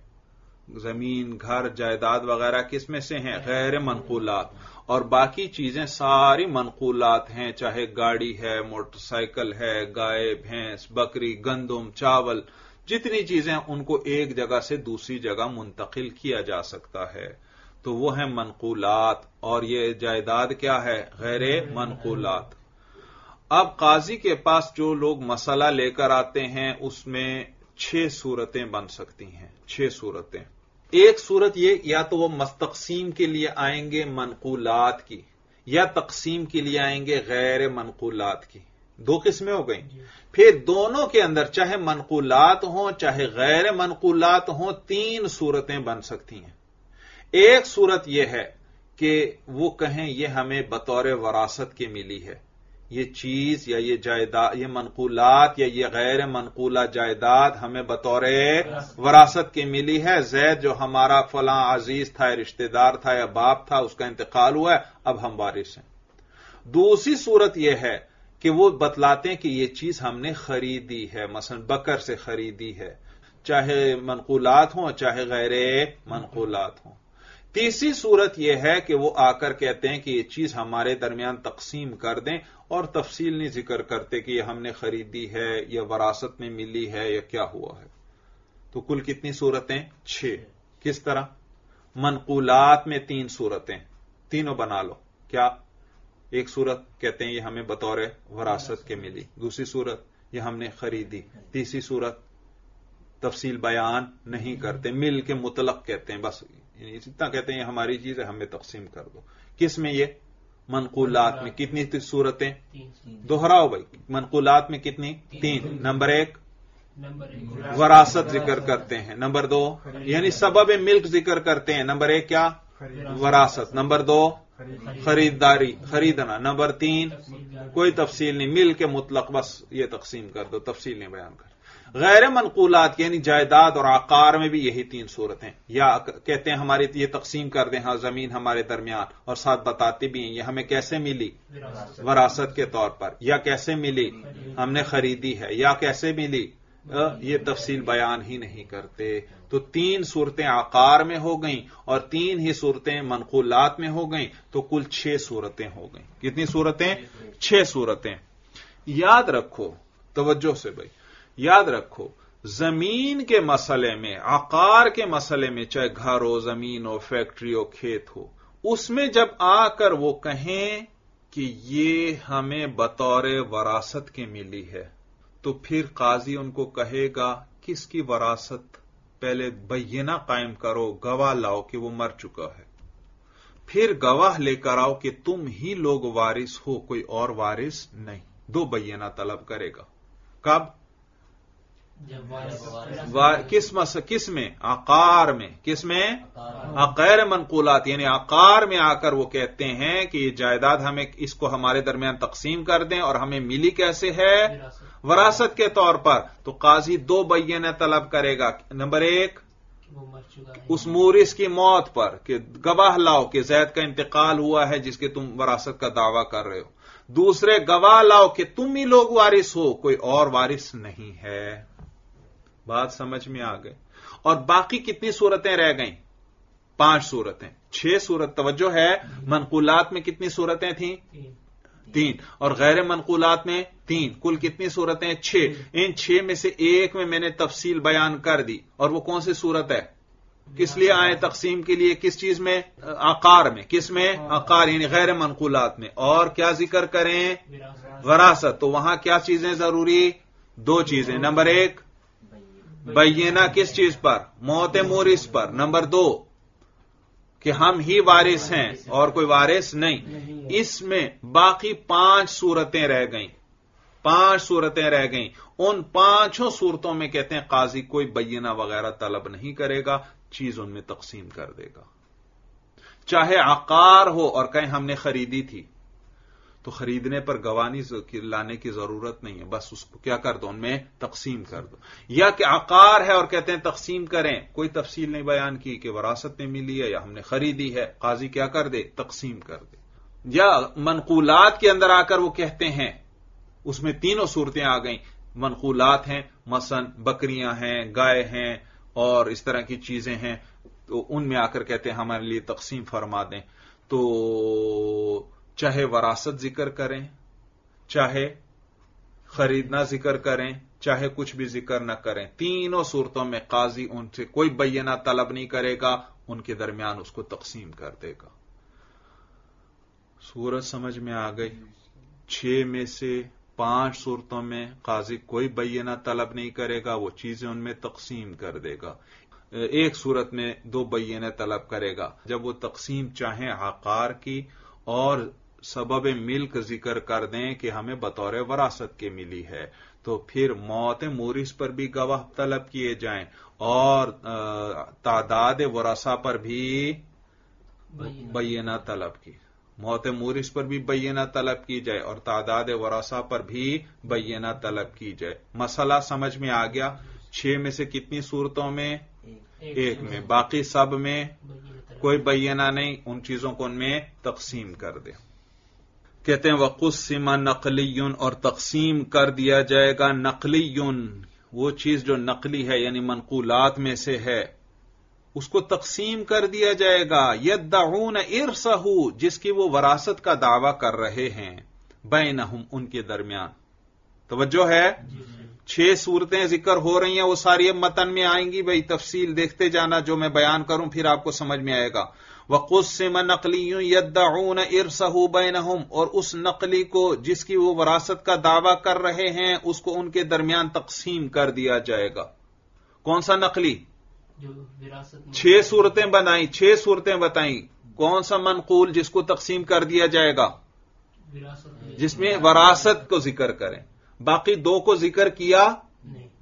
زمین، گھر، جائیداد وغیرہ کس میں سے ہیں؟ غیر منقولات، اور باقی چیزیں ساری منقولات ہیں، چاہے گاڑی ہے، موٹر سائیکل ہے، گائے، بھینس، بکری، گندم، چاول، جتنی چیزیں ان کو ایک جگہ سے دوسری جگہ منتقل کیا جا سکتا ہے، تو وہ ہیں منقولات، اور یہ جائیداد کیا ہے؟ غیر منقولات۔ اب قاضی کے پاس جو لوگ مسئلہ لے کر آتے ہیں اس میں 6 صورتیں بن سکتی ہیں، 6 صورتیں۔ ایک صورت یہ، یا تو وہ تقسیم کے لیے آئیں گے منقولات کی، یا تقسیم کے لیے آئیں گے غیر منقولات کی، 2 قسمیں ہو گئیں۔ پھر دونوں کے اندر چاہے منقولات ہوں چاہے غیر منقولات ہوں 3 صورتیں بن سکتی ہیں۔ ایک صورت یہ ہے کہ وہ کہیں یہ ہمیں بطور وراثت کی ملی ہے، یہ چیز یا یہ جائیداد، یہ منقولات یا یہ غیر منقولہ جائیداد ہمیں بطور وراثت کی ملی ہے، زید جو ہمارا فلاں عزیز تھا، رشتہ دار تھا یا باپ تھا، اس کا انتقال ہوا ہے، اب ہم وارث ہیں۔ دوسری صورت یہ ہے کہ وہ بتلاتے ہیں کہ یہ چیز ہم نے خریدی ہے، مثلا بکر سے خریدی ہے، چاہے منقولات ہوں چاہے غیر منقولات ہوں۔ تیسری صورت یہ ہے کہ وہ آ کر کہتے ہیں کہ یہ چیز ہمارے درمیان تقسیم کر دیں، اور تفصیل نہیں ذکر کرتے کہ یہ ہم نے خریدی ہے یا وراثت میں ملی ہے یا کیا ہوا ہے۔ تو کل کتنی صورتیں؟ 6۔ کس طرح؟ منقولات میں 3 صورتیں، تینوں بنا لو۔ کیا؟ ایک صورت کہتے ہیں یہ ہمیں بطور وراثت کے ملی، دوسری صورت یہ ہم نے خریدی، تیسری صورت تفصیل بیان نہیں کرتے، مل کے مطلق کہتے ہیں، بس یعنی اتنا کہتے ہیں یہ ہماری چیز ہے، ہمیں تقسیم کر دو۔ کس میں؟ یہ منقولات میں۔ کتنی صورتیں؟ دوہراؤ بھائی، منقولات میں کتنی؟ 3۔ نمبر 1 وراثت ذکر کرتے ہیں، نمبر 2 یعنی سبب ملک ذکر کرتے ہیں، نمبر 1 کیا؟ وراثت، نمبر 2 خریداری خریدنا، نمبر 3 کوئی تفصیل نہیں، مل کے مطلق بس یہ تقسیم کر دو، تفصیل نہیں بیان کر۔ غیر منقولات یعنی جائیداد اور عقار میں بھی یہی 3 صورتیں، یا کہتے ہیں ہماری یہ تقسیم کر دیں، ہاں زمین ہمارے درمیان، اور ساتھ بتاتے بھی ہیں یہ ہمیں کیسے ملی، وراثت کے طور پر، یا کیسے ملی ہم نے خریدی ہے، یا کیسے ملی، یہ تفصیل بیان ہی نہیں کرتے۔ تو 3 صورتیں عقار میں ہو گئیں اور 3 ہی صورتیں منقولات میں ہو گئیں، تو کل 6 صورتیں ہو گئیں۔ کتنی صورتیں؟ 6 صورتیں۔ یاد رکھو، توجہ سے بھائی یاد رکھو، زمین کے مسئلے میں، عقار کے مسئلے میں، چاہے گھر ہو، زمین ہو، فیکٹری ہو، کھیت ہو، اس میں جب آ کر وہ کہیں کہ یہ ہمیں بطور وراثت کے ملی ہے، تو پھر قاضی ان کو کہے گا کس کی وراثت، پہلے بینہ قائم کرو، گواہ لاؤ کہ وہ مر چکا ہے، پھر گواہ لے کر آؤ کہ تم ہی لوگ وارث ہو، کوئی اور وارث نہیں۔ 2 بینہ طلب کرے گا۔ کب؟ کس میں؟ عقار میں۔ کس میں؟ غیر منقولات یعنی عقار میں آ کر وہ کہتے ہیں کہ یہ جائیداد ہمیں، اس کو ہمارے درمیان تقسیم کر دیں، اور ہمیں ملی کیسے ہے؟ وراثت کے طور پر۔ تو قاضی 2 بینہ طلب کرے گا۔ نمبر 1 اس مورث کی موت پر کہ گواہ لاؤ کہ زید کا انتقال ہوا ہے جس کے تم وراثت کا دعویٰ کر رہے ہو۔ دوسرے گواہ لاؤ کہ تم ہی لوگ وارث ہو، کوئی اور وارث نہیں ہے۔ بات سمجھ میں آ گئی؟ اور باقی کتنی صورتیں رہ گئیں؟ 5 صورتیں۔ 6 صورت، توجہ ہے، منقولات میں کتنی صورتیں تھیں؟ 3، اور غیر منقولات میں 3، کل کتنی صورتیں؟ 6۔ ان 6 میں سے ایک میں نے تفصیل بیان کر دی، اور وہ کون سی صورت ہے؟ کس لیے آئے تقسیم کے لیے؟ کس چیز میں؟ عقار میں۔ کس میں؟ عقار یعنی غیر منقولات میں۔ اور کیا ذکر کریں؟ وراثت۔ تو وہاں کیا چیزیں ضروری؟ 2 چیزیں۔ نمبر 1 بینہ کس چیز پر؟ موت مورث پر۔ نمبر 2 کہ ہم ہی وارث ہیں اور کوئی وارث نہیں۔ اس میں باقی 5 صورتیں رہ گئیں، 5 صورتیں رہ گئیں۔ ان 5 صورتوں میں کہتے ہیں قاضی کوئی بینہ وغیرہ طلب نہیں کرے گا، چیز ان میں تقسیم کر دے گا۔ چاہے عقار ہو اور کہیں ہم نے خریدی تھی، تو خریدنے پر گواہی لانے کی ضرورت نہیں ہے، بس اس کو کیا کر دو، ان میں تقسیم کر دو۔ یا کہ عقار ہے اور کہتے ہیں تقسیم کریں، کوئی تفصیل نہیں بیان کی کہ وراثت میں ملی ہے یا ہم نے خریدی ہے، قاضی کیا کر دے؟ تقسیم کر دے۔ یا منقولات کے اندر آ کر وہ کہتے ہیں، اس میں 3 صورتیں آ گئیں، منقولات ہیں، مثلا بکریاں ہیں، گائے ہیں، اور اس طرح کی چیزیں ہیں، تو ان میں آ کر کہتے ہیں ہمارے لیے تقسیم فرما دیں، تو چاہے وراثت ذکر کریں، چاہے خریدنا ذکر کریں، چاہے کچھ بھی ذکر نہ کریں، 3 صورتوں میں قاضی ان سے کوئی بینہ طلب نہیں کرے گا، ان کے درمیان اس کو تقسیم کر دے گا۔ صورت سمجھ میں آ گئی؟ 6 میں سے 5 صورتوں میں قاضی کوئی بینہ طلب نہیں کرے گا، وہ چیزیں ان میں تقسیم کر دے گا۔ 1 صورت میں 2 بینہ طلب کرے گا، جب وہ تقسیم چاہیں عقار کی اور سبب ملک ذکر کر دیں کہ ہمیں بطور وراثت کے ملی ہے، تو پھر موت مورث پر بھی گواہ طلب کیے جائیں، اور تعداد ورثہ پر بھی بینہ طلب کی، موت مورث پر بھی بینہ طلب کی جائے اور تعداد ورثہ پر بھی بینہ طلب کی جائے۔ مسئلہ سمجھ میں آ گیا؟ 6 میں سے کتنی صورتوں میں؟ 1 میں، باقی سب میں کوئی بینہ نہیں، ان چیزوں کو ان میں تقسیم کر دے۔ کہتے ہیں وَقُسِّمَ نَقْلِيٌّ، اور تقسیم کر دیا جائے گا نقلیٌ، وہ چیز جو نقلی ہے یعنی منقولات میں سے ہے، اس کو تقسیم کر دیا جائے گا۔ يَدَّعُونَ إِرْثَهُ، جس کی وہ وراثت کا دعویٰ کر رہے ہیں، بینہم، ان کے درمیان۔ توجہ ہے؟ 6 صورتیں ذکر ہو رہی ہیں، وہ ساری اب متن میں آئیں گی، بھئی تفصیل دیکھتے جانا، جو میں بیان کروں پھر آپ کو سمجھ میں آئے گا۔ وَقُسِّمَ نَقْلِيٌّ يَدَّعُونَ إِرْثَهُ بَيْنَهُمْ، اور اس نقلی کو جس کی وہ وراثت کا دعویٰ کر رہے ہیں، اس کو ان کے درمیان تقسیم کر دیا جائے گا۔ کون سا نقلی؟ 6 صورتیں بنائیں، 6 صورتیں بتائیں، کون سا منقول جس کو تقسیم کر دیا جائے گا؟ جس میں وراثت کو ذکر کریں، باقی 2 کو ذکر کیا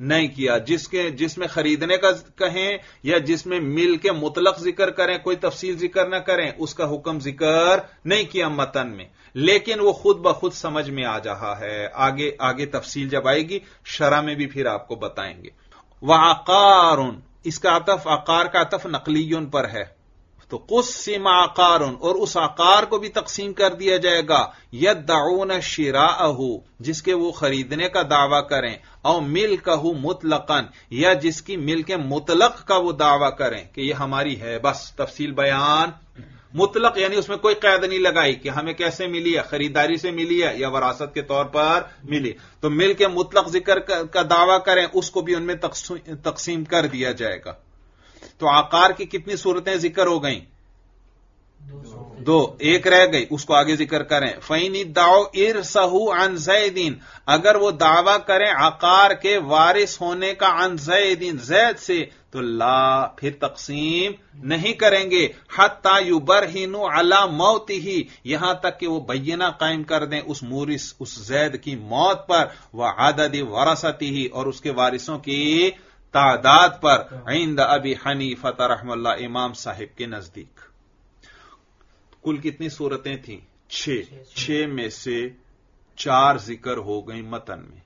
نہیں کیا. جس میں خریدنے کا کہیں یا جس میں مل کے مطلق ذکر کریں، کوئی تفصیل ذکر نہ کریں، اس کا حکم ذکر نہیں کیا متن میں، لیکن وہ خود بخود سمجھ میں آ رہا ہے. آگے تفصیل جب آئے گی شرح میں بھی پھر آپ کو بتائیں گے. وعقار، اس کا عطف عقار کا عطف نقلیون پر ہے، تو قسم عقار، اور اس عقار کو بھی تقسیم کر دیا جائے گا. یدعون شراءہ، جس کے وہ خریدنے کا دعویٰ کریں، او ملکہ مطلقا، یا جس کی ملک مطلق کا وہ دعویٰ کریں کہ یہ ہماری ہے. بس تفصیل بیان. مطلق یعنی اس میں کوئی قید نہیں لگائی کہ ہمیں کیسے ملی ہے، خریداری سے ملی ہے یا وراثت کے طور پر ملی. تو ملک مطلق ذکر کا دعویٰ کریں، اس کو بھی ان میں تقسیم کر دیا جائے گا. تو عقار کی کتنی صورتیں ذکر ہو گئیں؟ 2. ایک رہ گئی، اس کو آگے ذکر کریں. فَإِنِ ادَّعُوا إِرْثَهُ عَنْ زَيْدٍ، اگر وہ دعویٰ کریں عقار کے وارث ہونے کا عن زید، زید سے، تو لا، پھر تقسیم نہیں کریں گے. حَتَّى يُبَرْهِنُوا عَلَى مَوْتِهِ، یہاں تک کہ وہ بینہ قائم کر دیں اس مورث، اس زید کی موت پر، وَعَدَدِ وَرَثَتِهِ، اور اس کے وارثوں کی تعداد پر، عند ابی حنیفہ رحمہ اللہ، امام صاحب کے نزدیک. کل کتنی صورتیں تھیں؟ 6 میں سے 4 ذکر ہو گئیں متن میں.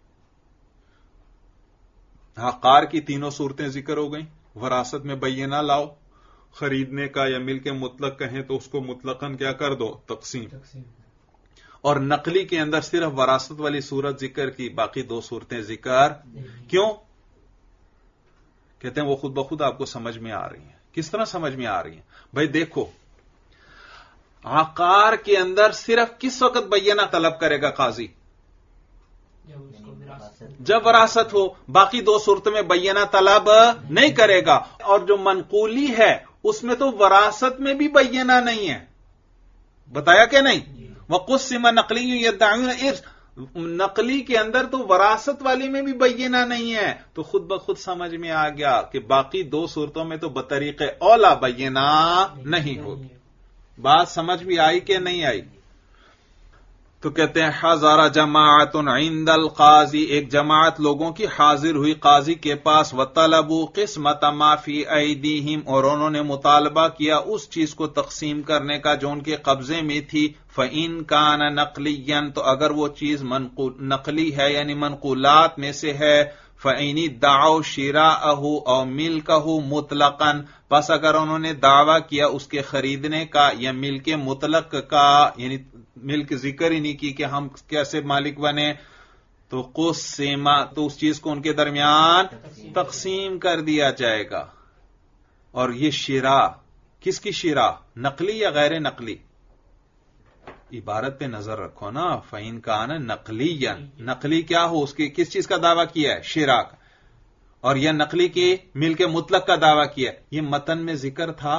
عقار کی 3 صورتیں ذکر ہو گئیں. وراثت میں بینہ لاؤ، خریدنے کا یا مل کے مطلق کہیں تو اس کو مطلقاً کیا کر دو، تقسیم. اور نقلی کے اندر صرف وراثت والی صورت ذکر کی، باقی 2 صورتیں ذکر کیوں؟ کہتے ہیں وہ خود بخود آپ کو سمجھ میں آ رہی ہیں. کس طرح سمجھ میں آ رہی ہیں؟ بھائی دیکھو، عقار کے اندر صرف کس وقت بینہ طلب کرے گا قاضی؟ جب وراثت ہو. باقی 2 صورتوں میں بینہ طلب نہیں کرے گا. اور جو منقولی ہے اس میں تو وراثت میں بھی بینہ نہیں ہے، بتایا کہ نہیں؟ وَقُسِّمَ نَقْلِيٌّ يَدَّعُونَ إِرْثَ، نقلی کے اندر تو وراثت والی میں بھی بینہ نہیں ہے. تو خود بخود سمجھ میں آ گیا کہ باقی 2 صورتوں میں تو بطریق اولا بینہ نہیں ہوگی. بات سمجھ بھی آئی کہ نہیں آئی؟ تو کہتے ہیں حضر جماعت عند القاضی، ایک جماعت لوگوں کی حاضر ہوئی قاضی کے پاس. وطلبوا قسمت ما فی ایدیہم، اور انہوں نے مطالبہ کیا اس چیز کو تقسیم کرنے کا جو ان کے قبضے میں تھی. فإن کان نقلیا، تو اگر وہ چیز نقلی ہے یعنی منقولات میں سے ہے. فإن ادعوا شراءہ او ملکہ مطلقا، پس اگر انہوں نے دعویٰ کیا اس کے خریدنے کا یا ملک مطلق کا، یعنی ملک ذکر ہی نہیں کی کہ ہم کیسے مالک بنے، تو قسم، تو اس چیز کو ان کے درمیان تقسیم کر دیا جائے گا. اور یہ شراء کس کی شراء؟ نقلی یا غیر نقلی؟ عبارت پہ نظر رکھو نا. فإن کان نقلیاً، نقلی کیا ہو، اس کی کس چیز کا دعویٰ کیا ہے؟ شراء کا. اور یہ نقلی کی ملک مطلق کا دعویٰ کیا ہے. یہ متن میں ذکر تھا؟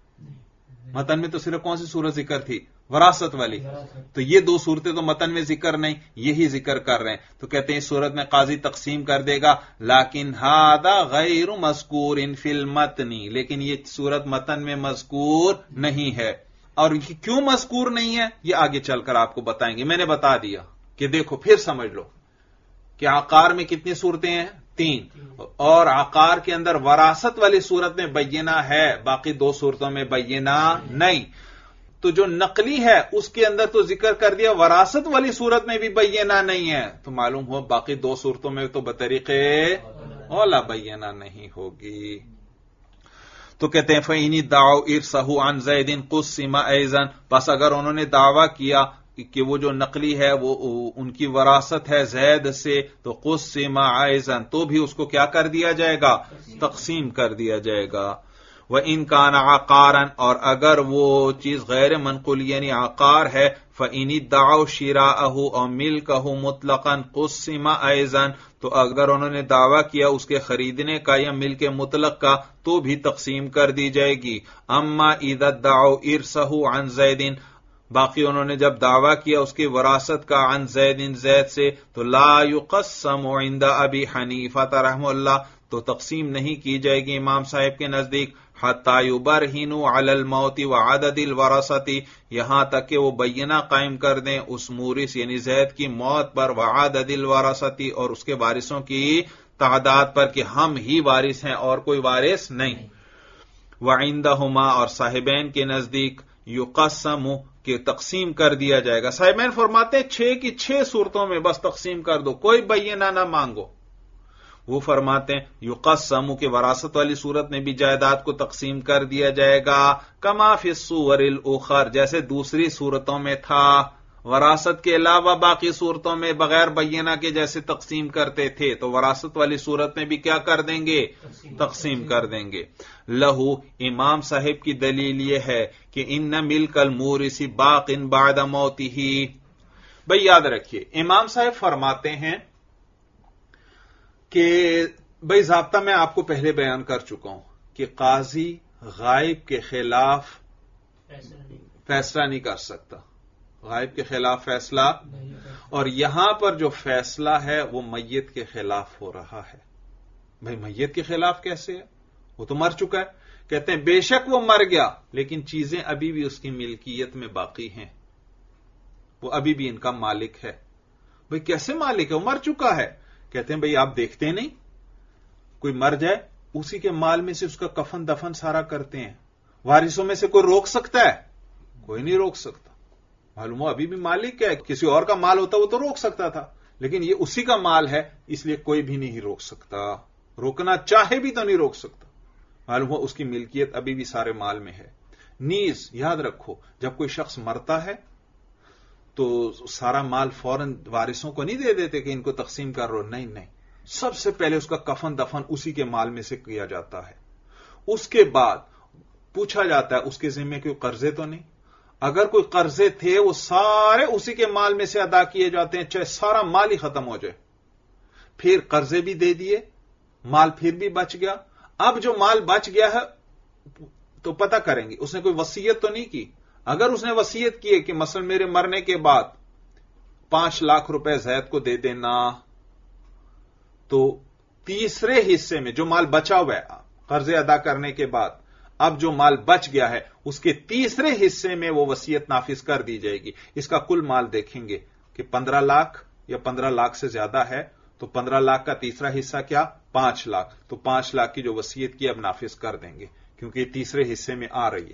متن میں تو صرف کون سی صورت ذکر تھی؟ وراثت والی. تو یہ 2 صورتیں تو متن میں ذکر نہیں، یہی ذکر کر رہے ہیں. تو کہتے ہیں اس صورت میں قاضی تقسیم کر دے گا. لیکن ھذا غیر مذکور فی المتن، لیکن یہ صورت متن میں مذکور نہیں ہے. اور کیوں مذکور نہیں ہے یہ آگے چل کر آپ کو بتائیں گے. میں نے بتا دیا کہ دیکھو پھر سمجھ لو کہ عقار میں کتنی صورتیں ہیں؟ 3. اور عقار کے اندر وراثت والی صورت میں بینہ ہے، باقی 2 صورتوں میں بینہ نہیں. تو جو نقلی ہے اس کے اندر تو ذکر کر دیا، وراثت والی صورت میں بھی بینہ نہیں ہے. تو معلوم ہوا باقی 2 صورتوں میں تو بطریقے اولا بینہ نہیں ہوگی. تو کہتے ہیں فإن ادعوا إرثه عن زید قسم أيضا، پس اگر انہوں نے دعویٰ کیا کہ وہ جو نقلی ہے وہ ان کی وراثت ہے زید سے، تو قسم أيضا، تو بھی اس کو کیا کر دیا جائے گا؟ تقسیم کر دیا جائے گا. وإن كان عقارا، اور اگر وہ چیز غیر منقول یعنی عقار ہے، فإن ادعوا شراءه أو ملكه مطلقا قسم أيضا، تو اگر انہوں نے دعویٰ کیا اس کے خریدنے کا یا ملک مطلق کا تو بھی تقسیم کر دی جائے گی. اما اذا ادعوا ارثه عن زید، باقی انہوں نے جب دعویٰ کیا اس کی وراثت کا عن زید، زید سے، تو لا يقسم عند ابی حنیفہ رحمہ اللہ، تو تقسیم نہیں کی جائے گی امام صاحب کے نزدیک. حتی یبرہنوا علی الموت وعدد الورثۃ، یہاں تک کہ وہ بینہ قائم کر دیں اس مورث یعنی زید کی موت پر، وعدد الورثۃ، اور اس کے وارثوں کی تعداد پر کہ ہم ہی وارث ہیں اور کوئی وارث نہیں. وعندہما اور صاحبین کے نزدیک یقسم کہ تقسیم کر دیا جائے گا. صاحبین فرماتے ہیں 6 کی 6 صورتوں میں بس تقسیم کر دو, کوئی بینہ نہ مانگو. وہ فرماتے ہیں یقسم کہ وراثت والی صورت میں بھی جائیداد کو تقسیم کر دیا جائے گا, کما فی الصور الاخر, جیسے دوسری صورتوں میں تھا. وراثت کے علاوہ باقی صورتوں میں بغیر بینہ کے جیسے تقسیم کرتے تھے تو وراثت والی صورت میں بھی کیا کر دیں گے؟ تقسیم کر دیں گے. لہو, امام صاحب کی دلیل یہ ہے کہ ان ملک المورث باق بعد موتہ. بھئی یاد رکھیے, امام صاحب فرماتے ہیں کہ بھئی ضابطہ میں آپ کو پہلے بیان کر چکا ہوں کہ قاضی غائب کے خلاف فیصلہ نہیں کر سکتا, غائب کے خلاف فیصلہ, اور یہاں پر جو فیصلہ ہے وہ میت کے خلاف ہو رہا ہے. بھئی میت کے خلاف کیسے ہے؟ وہ تو مر چکا ہے. کہتے ہیں بے شک وہ مر گیا لیکن چیزیں ابھی بھی اس کی ملکیت میں باقی ہیں, وہ ابھی بھی ان کا مالک ہے. بھئی کیسے مالک ہے؟ وہ مر چکا ہے. کہتے ہیں بھئی آپ دیکھتے نہیں, کوئی مر جائے اسی کے مال میں سے اس کا کفن دفن سارا کرتے ہیں, وارثوں میں سے کوئی روک سکتا ہے؟ کوئی نہیں روک سکتا. معلوم ہو ابھی بھی مالک ہے. کسی اور کا مال ہوتا وہ تو روک سکتا تھا, لیکن یہ اسی کا مال ہے اس لیے کوئی بھی نہیں روک سکتا, روکنا چاہے بھی تو نہیں روک سکتا. معلوم ہو اس کی ملکیت ابھی بھی سارے مال میں ہے. نیز یاد رکھو, جب کوئی شخص مرتا ہے تو سارا مال فوراً وارثوں کو نہیں دے دیتے کہ ان کو تقسیم کر رہو, نہیں نہیں, سب سے پہلے اس کا کفن دفن اسی کے مال میں سے کیا جاتا ہے. اس کے بعد پوچھا جاتا ہے اس کے ذمے کوئی قرضے تو نہیں. اگر کوئی قرضے تھے وہ سارے اسی کے مال میں سے ادا کیے جاتے ہیں, چاہے سارا مال ہی ختم ہو جائے. پھر قرضے بھی دے دیے, مال پھر بھی بچ گیا. اب جو مال بچ گیا ہے تو پتہ کریں گے اس نے کوئی وصیت تو نہیں کی. اگر اس نے وصیت کی ہے کہ مثلا میرے مرنے کے بعد 5 لاکھ روپے زید کو دے دینا, تو تیسرے حصے میں جو مال بچا ہوا ہے قرضے ادا کرنے کے بعد, اب جو مال بچ گیا ہے اس کے تیسرے حصے میں وہ وصیت نافذ کر دی جائے گی. اس کا کل مال دیکھیں گے کہ 15 لاکھ یا 15 لاکھ سے زیادہ ہے, تو 15 لاکھ کا تیسرا حصہ کیا؟ 5 لاکھ. تو 5 لاکھ کی جو وصیت کی اب نافذ کر دیں گے کیونکہ یہ تیسرے حصے میں آ رہی ہے.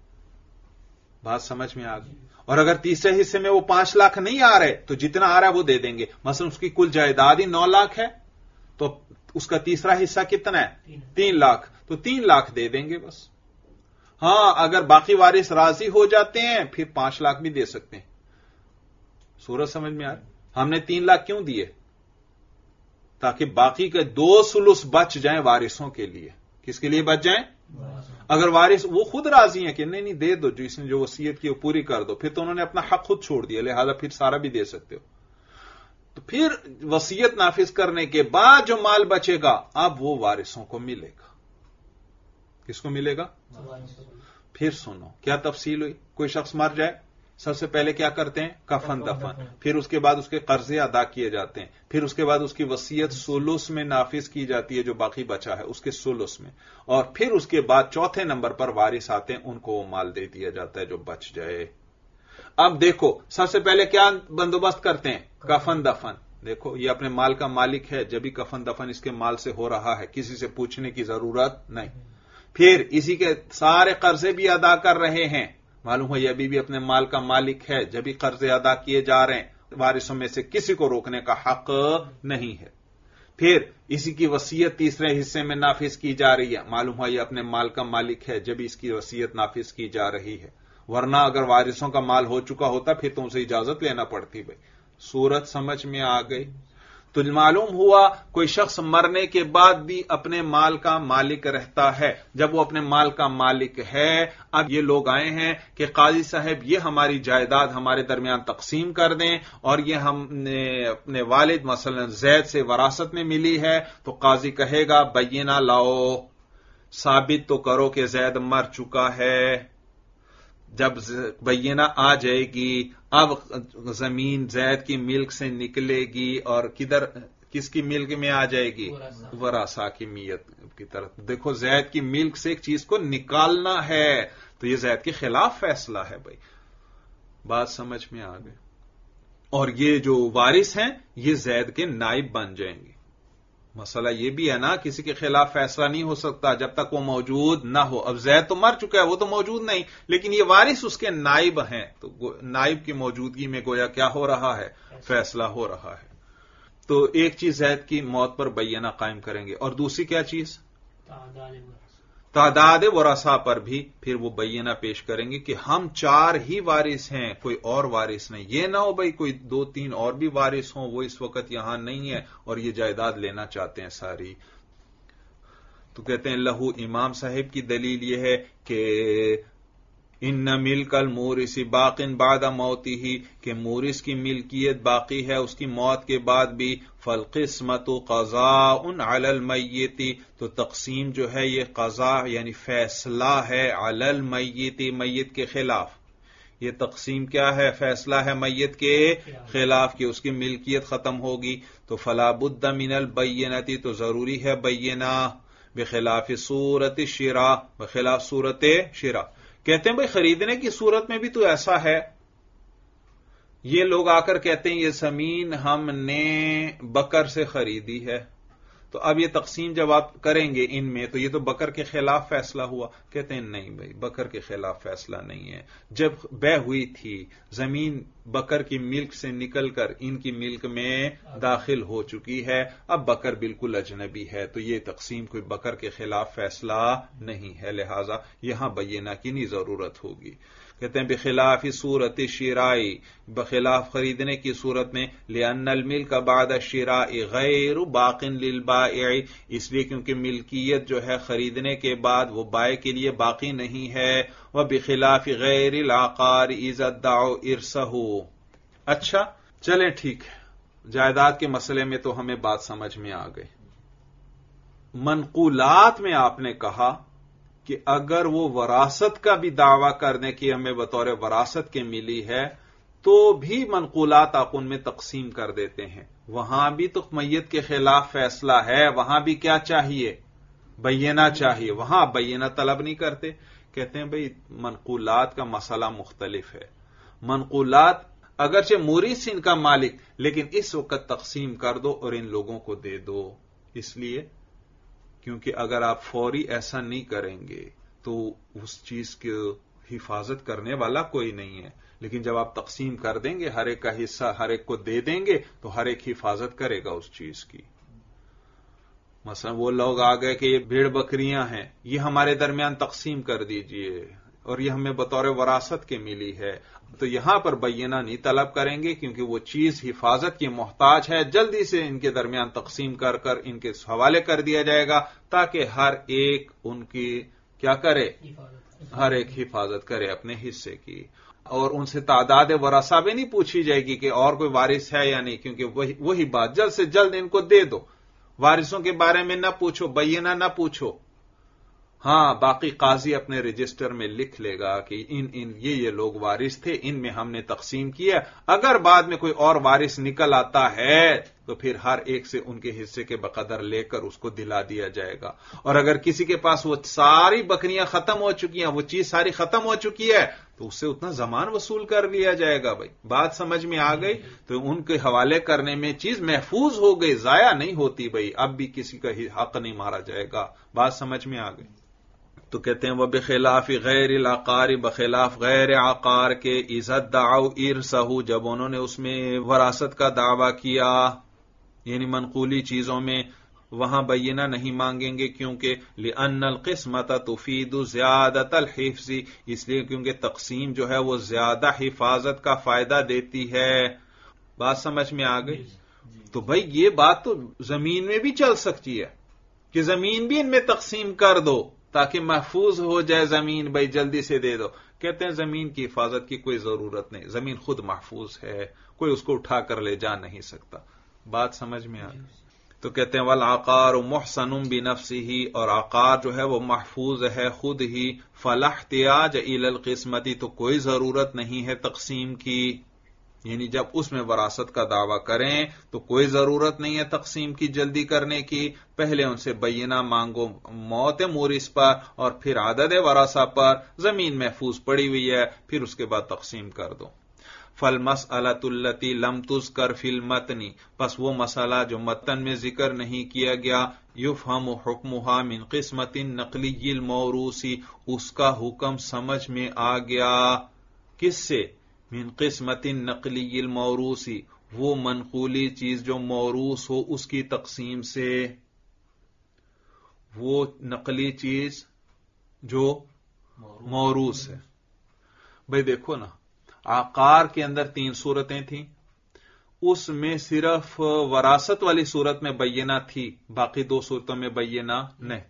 بات سمجھ میں آ گئی؟ اور اگر تیسرے حصے میں وہ 5 لاکھ نہیں آ رہے تو جتنا آ رہا ہے وہ دے دیں گے. مثلا اس کی کل جائیداد ہی 9 لاکھ ہے تو اس کا تیسرا حصہ کتنا ہے؟ 3 لاکھ. تو 3 لاکھ دے دیں گے بس. ہاں اگر باقی وارث راضی ہو جاتے ہیں پھر 5 لاکھ بھی دے سکتے ہیں. صورت سمجھ میں آ رہی؟ ہم نے 3 لاکھ کیوں دیے؟ تاکہ باقی کے 2 ثلث بچ جائیں وارثوں کے لیے. کس کے لیے بچ جائیں؟ اگر وارث وہ خود راضی ہیں کہ نہیں نہیں دے دو, جو اس نے جو وصیت کی وہ پوری کر دو, پھر تو انہوں نے اپنا حق خود چھوڑ دیا, لہذا پھر سارا بھی دے سکتے ہو. تو پھر وصیت نافذ کرنے کے بعد جو مال بچے گا اب وہ وارثوں کو ملے گا. کس کو ملے گا؟ پھر سنو کیا تفصیل ہوئی. کوئی شخص مر جائے, سب سے پہلے کیا کرتے ہیں؟ کفن دفن. پھر اس کے بعد اس کے قرضے ادا کیے جاتے ہیں. پھر اس کے بعد اس کی وصیت ثلث میں نافذ کی جاتی ہے, جو باقی بچا ہے اس کے ثلث میں. اور پھر اس کے بعد چوتھے نمبر پر وارث آتے ہیں, ان کو وہ مال دے دیا جاتا ہے جو بچ جائے. اب دیکھو سب سے پہلے کیا بندوبست کرتے ہیں؟ کفن دفن. دیکھو یہ اپنے مال کا مالک ہے, جب بھی کفن دفن اس کے مال سے ہو رہا ہے, کسی سے پوچھنے کی ضرورت نہیں. پھر اسی کے سارے قرضے بھی ادا کر رہے ہیں, معلوم ہو یہ ابھی بھی اپنے مال کا مالک ہے, جب بھی قرضے ادا کیے جا رہے ہیں وارثوں میں سے کسی کو روکنے کا حق نہیں ہے. پھر اسی کی وصیت تیسرے حصے میں نافذ کی جا رہی ہے, معلوم ہو یہ اپنے مال کا مالک ہے, جب اس کی وصیت نافذ کی جا رہی ہے. ورنہ اگر وارثوں کا مال ہو چکا ہوتا پھر تو اسے اجازت لینا پڑتی. بھائی صورت سمجھ میں آ گئی؟ تو معلوم ہوا کوئی شخص مرنے کے بعد بھی اپنے مال کا مالک رہتا ہے. جب وہ اپنے مال کا مالک ہے, اب یہ لوگ آئے ہیں کہ قاضی صاحب یہ ہماری جائیداد ہمارے درمیان تقسیم کر دیں, اور یہ ہم نے اپنے والد مثلا زید سے وراثت میں ملی ہے, تو قاضی کہے گا بینہ لاؤ, ثابت تو کرو کہ زید مر چکا ہے. جب بینہ آ جائے گی اب زمین زید کی ملک سے نکلے گی اور کس کی ملک میں آ جائے گی؟ ورثاء کی ملک کی طرف. دیکھو زید کی ملک سے ایک چیز کو نکالنا ہے تو یہ زید کے خلاف فیصلہ ہے. بھائی بات سمجھ میں آ گئی؟ اور یہ جو وارث ہیں یہ زید کے نائب بن جائیں گے. مسئلہ یہ بھی ہے نا، کسی کے خلاف فیصلہ نہیں ہو سکتا جب تک وہ موجود نہ ہو. اب زید تو مر چکا ہے، وہ تو موجود نہیں، لیکن یہ وارث اس کے نائب ہیں، تو نائب کی موجودگی میں گویا کیا ہو رہا ہے؟ فیصلہ ہو رہا ہے. تو ایک چیز زید کی موت پر بینہ قائم کریں گے، اور دوسری کیا چیز؟ تعداد ورثاء پر بھی پھر وہ بینہ پیش کریں گے کہ ہم 4 ہی وارث ہیں، کوئی اور وارث نہیں. یہ نہ ہو بھائی کوئی 2-3 اور بھی وارث ہوں، وہ اس وقت یہاں نہیں ہے اور یہ جائیداد لینا چاہتے ہیں ساری. تو کہتے ہیں لہو، امام صاحب کی دلیل یہ ہے کہ ان ملک المورث باق بعد موتہ، کہ مورث کی ملکیت باقی ہے اس کی موت کے بعد بھی. فالقسمت قضاء علی المیت، تو تقسیم جو ہے یہ قضاء یعنی فیصلہ ہے علی المیت، میت کے خلاف. یہ تقسیم کیا ہے؟ فیصلہ ہے میت کے خلاف کہ اس کی ملکیت ختم ہوگی. تو فلا بد من البینۃ، تو ضروری ہے بینہ. بخلاف صورت الشراء، بخلاف صورت شراء. کہتے ہیں بھئی خریدنے کی صورت میں بھی تو ایسا ہے. یہ لوگ آ کر کہتے ہیں یہ زمین ہم نے بکر سے خریدی ہے، تو اب یہ تقسیم جب آپ کریں گے ان میں تو یہ تو بکر کے خلاف فیصلہ ہوا. کہتے ہیں نہیں بھائی، بکر کے خلاف فیصلہ نہیں ہے. جب بے ہوئی تھی زمین بکر کی ملک سے نکل کر ان کی ملک میں داخل ہو چکی ہے، اب بکر بالکل اجنبی ہے، تو یہ تقسیم کوئی بکر کے خلاف فیصلہ نہیں ہے، لہذا یہاں بینہ کی نہیں ضرورت ہوگی. کہتے ہیں بخلاف صورت الشراء، بخلاف خریدنے کی صورت میں. لأن الملک بعد الشراء غیر باق للبائع، اس لیے کیونکہ ملکیت جو ہے خریدنے کے بعد وہ بائع کے لیے باقی نہیں ہے. وبخلاف غیر العقار اذا ادعوا ارثہ. اچھا چلیں ٹھیک ہے، جائیداد کے مسئلے میں تو ہمیں بات سمجھ میں آ گئی. منقولات میں آپ نے کہا کہ اگر وہ وراثت کا بھی دعویٰ کرنے کی ہمیں بطور وراثت کے ملی ہے تو بھی منقولات آپ ان میں تقسیم کر دیتے ہیں. وہاں بھی تو میت کے خلاف فیصلہ ہے، وہاں بھی کیا چاہیے؟ بینہ چاہیے. وہاں بینہ طلب نہیں کرتے. کہتے ہیں بھئی منقولات کا مسئلہ مختلف ہے. منقولات اگرچہ مورث ان کا مالک، لیکن اس وقت تقسیم کر دو اور ان لوگوں کو دے دو. اس لیے کیونکہ اگر آپ فوری ایسا نہیں کریں گے تو اس چیز کی حفاظت کرنے والا کوئی نہیں ہے. لیکن جب آپ تقسیم کر دیں گے، ہر ایک کا حصہ ہر ایک کو دے دیں گے، تو ہر ایک حفاظت کرے گا اس چیز کی. مثلا وہ لوگ آ گئے کہ یہ بھیڑ بکریاں ہیں، یہ ہمارے درمیان تقسیم کر دیجئے اور یہ ہمیں بطور وراثت کے ملی ہے، تو یہاں پر بینہ نہیں طلب کریں گے کیونکہ وہ چیز حفاظت کی محتاج ہے. جلدی سے ان کے درمیان تقسیم کر کر ان کے حوالے کر دیا جائے گا تاکہ ہر ایک ان کی کیا کرے؟ ہر ایک حفاظت کرے اپنے حصے کی. اور ان سے تعداد ورثہ بھی نہیں پوچھی جائے گی کہ اور کوئی وارث ہے یا نہیں، کیونکہ وہی بات جلد سے جلد ان کو دے دو. وارثوں کے بارے میں نہ پوچھو، بینہ نہ پوچھو. ہاں باقی قاضی اپنے رجسٹر میں لکھ لے گا کہ یہ لوگ وارث تھے، ان میں ہم نے تقسیم کیا. اگر بعد میں کوئی اور وارث نکل آتا ہے تو پھر ہر ایک سے ان کے حصے کے بقدر لے کر اس کو دلا دیا جائے گا. اور اگر کسی کے پاس وہ ساری بکریاں ختم ہو چکی ہیں، وہ چیز ساری ختم ہو چکی ہے، تو اس سے اتنا زمان وصول کر لیا جائے گا. بھائی بات سمجھ میں آ گئی؟ تو ان کے حوالے کرنے میں چیز محفوظ ہو گئی، ضائع نہیں ہوتی. بھائی اب بھی کسی کا حق نہیں مارا جائے گا. بات سمجھ میں آ گئی؟ تو کہتے ہیں وہ بخلاف غیر العقار، بخلاف غیر عقار کے اذا ادعوا ارثہ، جب انہوں نے اس میں وراثت کا دعویٰ کیا یعنی منقولی چیزوں میں، وہاں بینہ نہیں مانگیں گے. کیونکہ لأن القسمۃ تفید زیادۃ الحفظ، اس لیے کیونکہ تقسیم جو ہے وہ زیادہ حفاظت کا فائدہ دیتی ہے. بات سمجھ میں آ گئی؟ تو بھائی یہ بات تو زمین میں بھی چل سکتی ہے کہ زمین بھی ان میں تقسیم کر دو تاکہ محفوظ ہو جائے زمین. بھائی جلدی سے دے دو. کہتے ہیں زمین کی حفاظت کی کوئی ضرورت نہیں، زمین خود محفوظ ہے، کوئی اس کو اٹھا کر لے جا نہیں سکتا. بات سمجھ میں آ گئی؟ تو کہتے ہیں والعقار محسن بنفسه، اور عقار جو ہے وہ محفوظ ہے خود ہی. فلا احتیاج الی القسمت، تو کوئی ضرورت نہیں ہے تقسیم کی. یعنی جب اس میں وراثت کا دعویٰ کریں تو کوئی ضرورت نہیں ہے تقسیم کی جلدی کرنے کی. پہلے ان سے بینہ مانگو موت مورث پر اور پھر عدد ورثہ پر. زمین محفوظ پڑی ہوئی ہے، پھر اس کے بعد تقسیم کر دو. فالمسألۃ التی لم تذکر فی المتن، پس وہ مسئلہ جو متن میں ذکر نہیں کیا گیا، یفہم حکمها من قسمت نقلی الموروث، اس کا حکم سمجھ میں آ گیا کس سے؟ من قسمت نقلی الموروث، وہ منقولی چیز جو موروث ہو اس کی تقسیم سے، وہ نقلی چیز جو موروث ہے۔ بھئی دیکھو نا، عقار کے اندر 3 صورتیں تھیں، اس میں صرف وراثت والی صورت میں بینہ تھی، باقی 2 صورتوں میں بینہ نہیں۔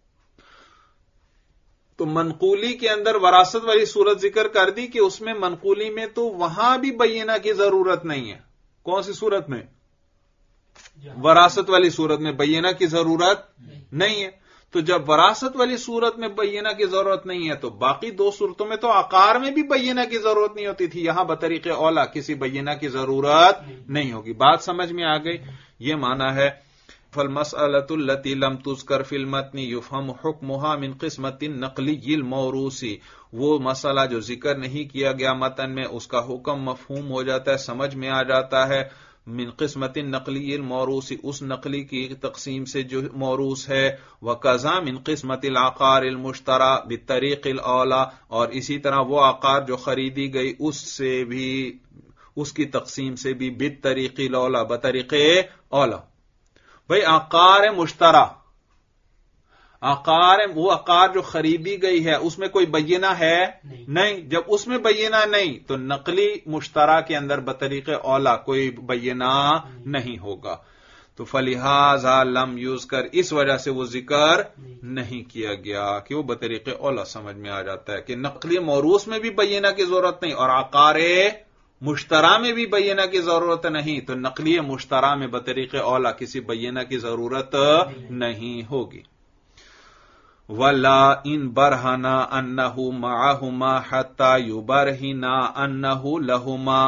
تو منقولی کے اندر وراثت والی صورت ذکر کر دی کہ اس میں منقولی میں تو وہاں بھی بینہ کی ضرورت نہیں ہے۔ کون سی صورت میں؟ وراثت والی صورت میں بینہ کی ضرورت نہیں ہے۔ تو جب وراثت والی صورت میں بینہ کی ضرورت نہیں ہے تو باقی 2 صورتوں میں تو عقار میں بھی بینہ کی ضرورت نہیں ہوتی تھی، یہاں بطریق اولا کسی بینہ کی ضرورت نہیں ہوگی۔ بات سمجھ میں آ گئی؟ یہ معنی ہے فالمسألۃ التی لم تذکر فی المتن یفہم حکمها من قسمت نقلی الموروث، وہ مسئلہ جو ذکر نہیں کیا گیا متن میں اس کا حکم مفہوم ہو جاتا ہے، سمجھ میں آ جاتا ہے، من قسمت نقلی الموروث، اس نقلی کی تقسیم سے جو موروث ہے، وقضا من قسمت العقار المشترى بالطریق الاولی، اور اسی طرح وہ عقار جو خریدی گئی اس سے بھی، اس کی تقسیم سے بھی بالطریق الاولی، بطریق اولی۔ بھئی عقار مشترى، وہ عقار جو خریدی گئی ہے اس میں کوئی بینہ ہے نہیں، جب اس میں بینہ نہیں تو نقلی مشترا کے اندر بطریق اولا کوئی بینہ نہیں ہوگا، تو فلہذا لم یذکر، اس وجہ سے وہ ذکر نہیں کیا گیا کہ وہ بطریق اولا سمجھ میں آ جاتا ہے کہ نقلی موروث میں بھی بینہ کی ضرورت نہیں اور عقار مشترا میں بھی بینہ کی ضرورت نہیں، تو نقلی مشترا میں بطریق اولا کسی بینہ کی ضرورت نہیں ہوگی۔ ولا ان برہنا انہ معہما حتی یبرہنا انہ لہما،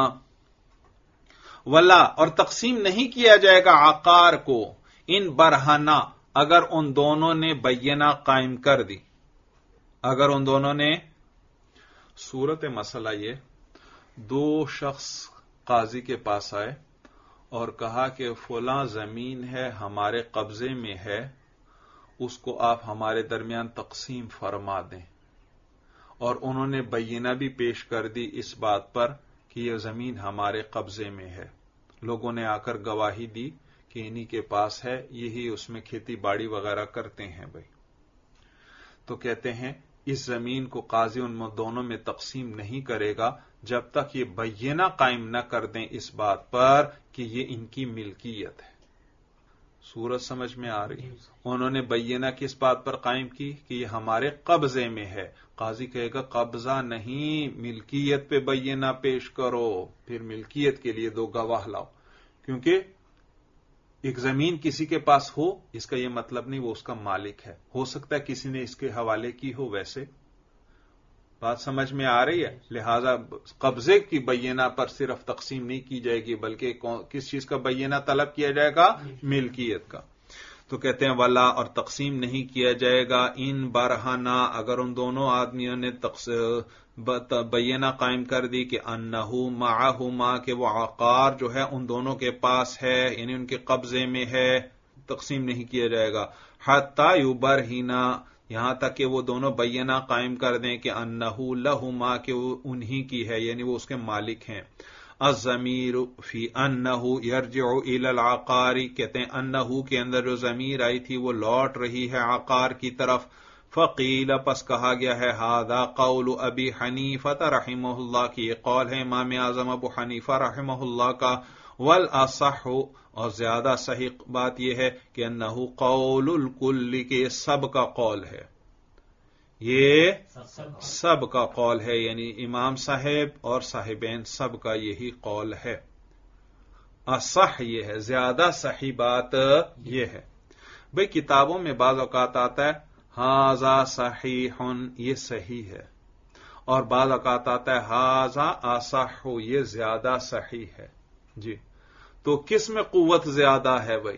ولا اور تقسیم نہیں کیا جائے گا عقار کو، ان برہنا اگر ان دونوں نے بینہ قائم کر دی، اگر ان دونوں نے، صورت مسئلہ یہ، 2 شخص قاضی کے پاس آئے اور کہا کہ فلاں زمین ہے ہمارے قبضے میں ہے، اس کو آپ ہمارے درمیان تقسیم فرما دیں، اور انہوں نے بینہ بھی پیش کر دی اس بات پر کہ یہ زمین ہمارے قبضے میں ہے، لوگوں نے آ کر گواہی دی کہ انہی کے پاس ہے، یہی اس میں کھیتی باڑی وغیرہ کرتے ہیں بھائی، تو کہتے ہیں اس زمین کو قاضی ان دونوں میں تقسیم نہیں کرے گا جب تک یہ بینہ قائم نہ کر دیں اس بات پر کہ یہ ان کی ملکیت ہے۔ صورت سمجھ میں آ رہی ہے؟ انہوں نے بینہ کس بات پر قائم کی کہ یہ ہمارے قبضے میں ہے، قاضی کہے گا قبضہ نہیں، ملکیت پہ بینہ پیش کرو، پھر ملکیت کے لیے 2 گواہ لاؤ، کیونکہ ایک زمین کسی کے پاس ہو اس کا یہ مطلب نہیں وہ اس کا مالک ہے، ہو سکتا ہے کسی نے اس کے حوالے کی ہو، ویسے بات سمجھ میں آ رہی ہے؟ لہذا قبضے کی بینہ پر صرف تقسیم نہیں کی جائے گی بلکہ کس چیز کا بینہ طلب کیا جائے گا؟ ملکیت کا۔ تو کہتے ہیں ولا اور تقسیم نہیں کیا جائے گا ان برہنا اگر ان دونوں آدمیوں نے بینہ قائم کر دی کہ انہ معہما کہ وہ عقار جو ہے ان دونوں کے پاس ہے، یعنی ان کے قبضے میں ہے، تقسیم نہیں کیا جائے گا حتی یبرہنا، یہاں تک کہ وہ دونوں بینہ قائم کر دیں کہ انہ لہما کہ وہ انہی کی ہے، یعنی وہ اس کے مالک ہیں۔ الضمیر فی انہ یرجع الی العقار، کہتے ہیں انہ کے اندر جو ضمیر آئی تھی وہ لوٹ رہی ہے عقار کی طرف، فقیل پس کہا گیا ہے ھذا قول ابی حنیفہ رحمہ اللہ کی، یہ قول ہے امام اعظم ابو حنیفہ رحمہ اللہ کا، والاصح اور زیادہ صحیح بات یہ ہے کہ انہ قول الکل، کہ یہ سب کا قول ہے، یہ سب کا قول ہے، یعنی امام صاحب اور صاحبین سب کا یہی قول ہے۔ اصح یہ ہے، زیادہ صحیح بات یہ ہے۔ بھئی کتابوں میں بعض اوقات آتا ہے ھذا صحیح، یہ صحیح ہے، اور بعض اوقات آتا ہے ھذا اصح، یہ زیادہ صحیح ہے۔ جی تو کس میں قوت زیادہ ہے بھائی؟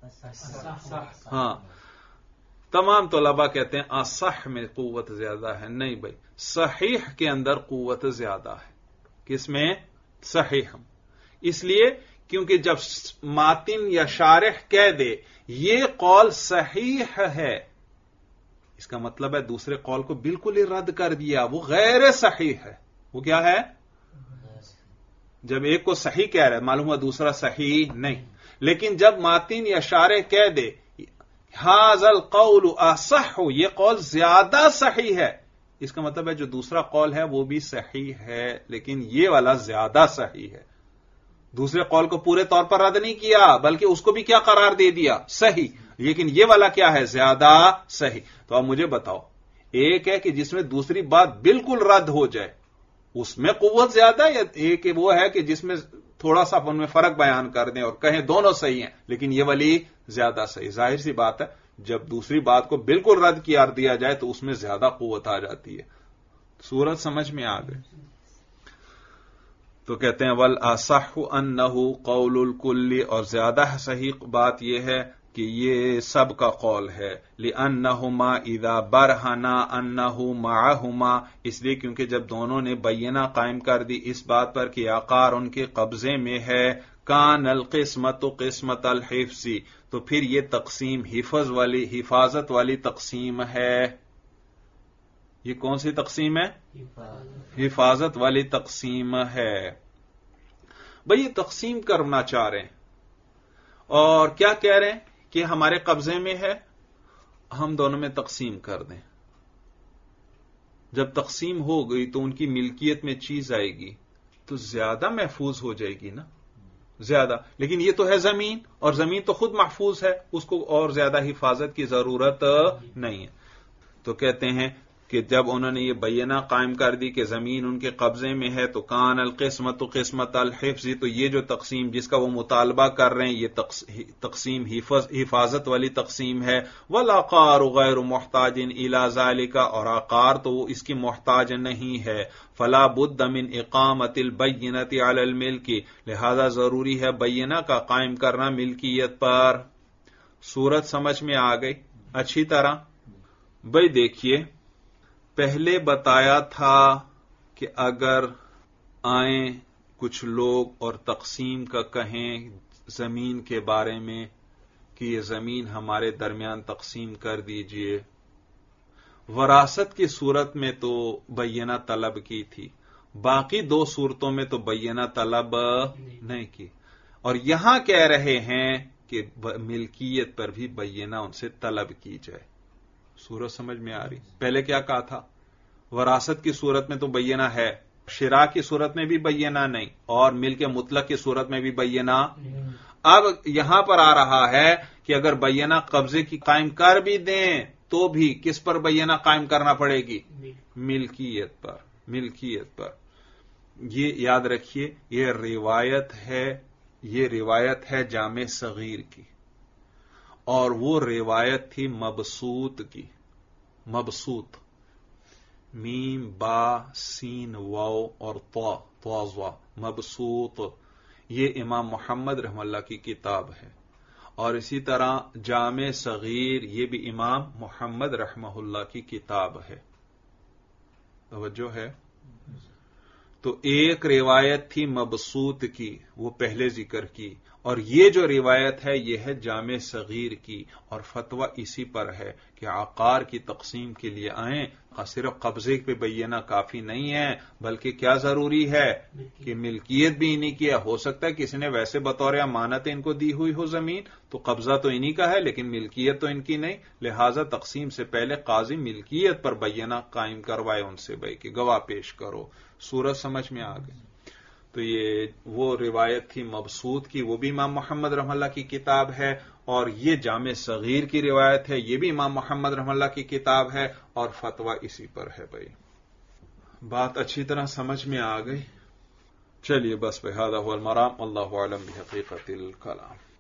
ہاں، تمام طلباء کہتے ہیں اصح میں قوت زیادہ ہے، نہیں بھائی، صحیح کے اندر قوت زیادہ ہے۔ کس میں؟ صحیح ہم اس لیے کیونکہ جب ماتن یا شارح کہہ دے یہ قول صحیح ہے، اس کا مطلب ہے دوسرے قول کو بالکل ہی رد کر دیا، وہ غیر صحیح ہے۔ وہ کیا ہے؟ جب ایک کو صحیح کہہ رہا ہے معلوم ہوا دوسرا صحیح نہیں، لیکن جب ماتن یا شارح کہہ دے ھذا القول اصح، یہ قول زیادہ صحیح ہے، اس کا مطلب ہے جو دوسرا قول ہے وہ بھی صحیح ہے لیکن یہ والا زیادہ صحیح ہے۔ دوسرے قول کو پورے طور پر رد نہیں کیا بلکہ اس کو بھی کیا قرار دے دیا؟ صحیح، لیکن یہ والا کیا ہے؟ زیادہ صحیح۔ تو اب مجھے بتاؤ، ایک ہے کہ جس میں دوسری بات بالکل رد ہو جائے اس میں قوت زیادہ، یا ایک وہ ہے کہ جس میں تھوڑا سا ان میں فرق بیان کر دیں اور کہیں دونوں صحیح ہیں لیکن یہ والی زیادہ صحیح؟ ظاہر سی بات ہے جب دوسری بات کو بالکل رد کیا دیا جائے تو اس میں زیادہ قوت آ جاتی ہے۔ صورت سمجھ میں آ گئی؟ تو کہتے ہیں والاصح انہ قول الکل، اور زیادہ صحیح بات یہ ہے کہ یہ سب کا قول ہے، لأنہما اذا برہنا انہ معہما، اس لیے کیونکہ جب دونوں نے بینہ قائم کر دی اس بات پر کہ عقار ان کے قبضے میں ہے، کان القسمت قسمت الحفظ، تو پھر یہ تقسیم حفاظت والی تقسیم ہے۔ یہ کون سی تقسیم ہے؟ حفاظت والی تقسیم ہے۔ بھئی یہ تقسیم کرنا چاہ رہے ہیں اور کیا کہہ رہے ہیں کہ ہمارے قبضے میں ہے، ہم دونوں میں تقسیم کر دیں۔ جب تقسیم ہو گئی تو ان کی ملکیت میں چیز آئے گی تو زیادہ محفوظ ہو جائے گی نا، زیادہ، لیکن یہ تو ہے زمین، اور زمین تو خود محفوظ ہے، اس کو اور زیادہ حفاظت کی ضرورت نہیں ہے۔ تو کہتے ہیں کہ جب انہوں نے یہ بینہ قائم کر دی کہ زمین ان کے قبضے میں ہے تو کان القسمت قسمت الحفظ، تو یہ جو تقسیم جس کا وہ مطالبہ کر رہے ہیں یہ تقسیم حفاظت والی تقسیم ہے۔ والعقار غیر محتاج الی ذلک، اور عقار تو وہ اس کی محتاج نہیں ہے۔ فلا بد من اقامت البینۃ علی الملک، لہذا ضروری ہے بینہ کا قائم کرنا ملکیت پر۔ صورت سمجھ میں آ گئی اچھی طرح؟ بھئی دیکھیے، پہلے بتایا تھا کہ اگر آئیں کچھ لوگ اور تقسیم کا کہیں زمین کے بارے میں کہ یہ زمین ہمارے درمیان تقسیم کر دیجئے، وراثت کی صورت میں تو بینہ طلب کی تھی، باقی دو صورتوں میں تو بینہ طلب نہیں کی، اور یہاں کہہ رہے ہیں کہ ملکیت پر بھی بینہ ان سے طلب کی جائے۔ صورت سمجھ میں آ رہی؟ پہلے کیا کہا تھا؟ وراثت کی صورت میں تو بینہ ہے، شراء کی صورت میں بھی بینہ نہیں، اور ملک مطلق کی صورت میں بھی بینہ۔ اب یہاں پر آ رہا ہے کہ اگر بینہ قبضے کی قائم کر بھی دیں تو بھی کس پر بینہ قائم کرنا پڑے گی؟ ملکیت پر، ملکیت پر۔ یہ یاد رکھیے، یہ روایت ہے جامع صغیر کی، اور وہ روایت تھی مبسوط کی۔ مبسوط میم با سین واو اور طا، مبسوط، یہ امام محمد رحمہ اللہ کی کتاب ہے، اور اسی طرح جامع صغیر یہ بھی امام محمد رحمہ اللہ کی کتاب ہے۔ توجہ ہے؟ تو ایک روایت تھی مبسوط کی، وہ پہلے ذکر کی، اور یہ جو روایت ہے یہ ہے جامع صغیر کی، اور فتویٰ اسی پر ہے کہ عقار کی تقسیم کے لیے آئیں صرف قبضے پہ بینہ کافی نہیں ہے بلکہ کیا ضروری ہے کہ ملکیت بھی انہی کی ہے۔ ہو سکتا ہے کسی نے ویسے بطور امانت ان کو دی ہوئی ہو زمین تو قبضہ تو انہی کا ہے لیکن ملکیت تو ان کی نہیں، لہذا تقسیم سے پہلے قاضی ملکیت پر بینہ قائم کروائے ان سے بھائی کہ گواہ پیش کرو۔ صورت سمجھ میں آ گئی؟ تو یہ وہ روایت تھی مبسوط کی، وہ بھی امام محمد رحمہ اللہ کی کتاب ہے، اور یہ جامع صغیر کی روایت ہے، یہ بھی امام محمد رحمہ اللہ کی کتاب ہے، اور فتویٰ اسی پر ہے۔ بھائی بات اچھی طرح سمجھ میں آ گئی؟ چلیے بس بہذا هو المرام، اللہ اعلم بحقیقت الکلام۔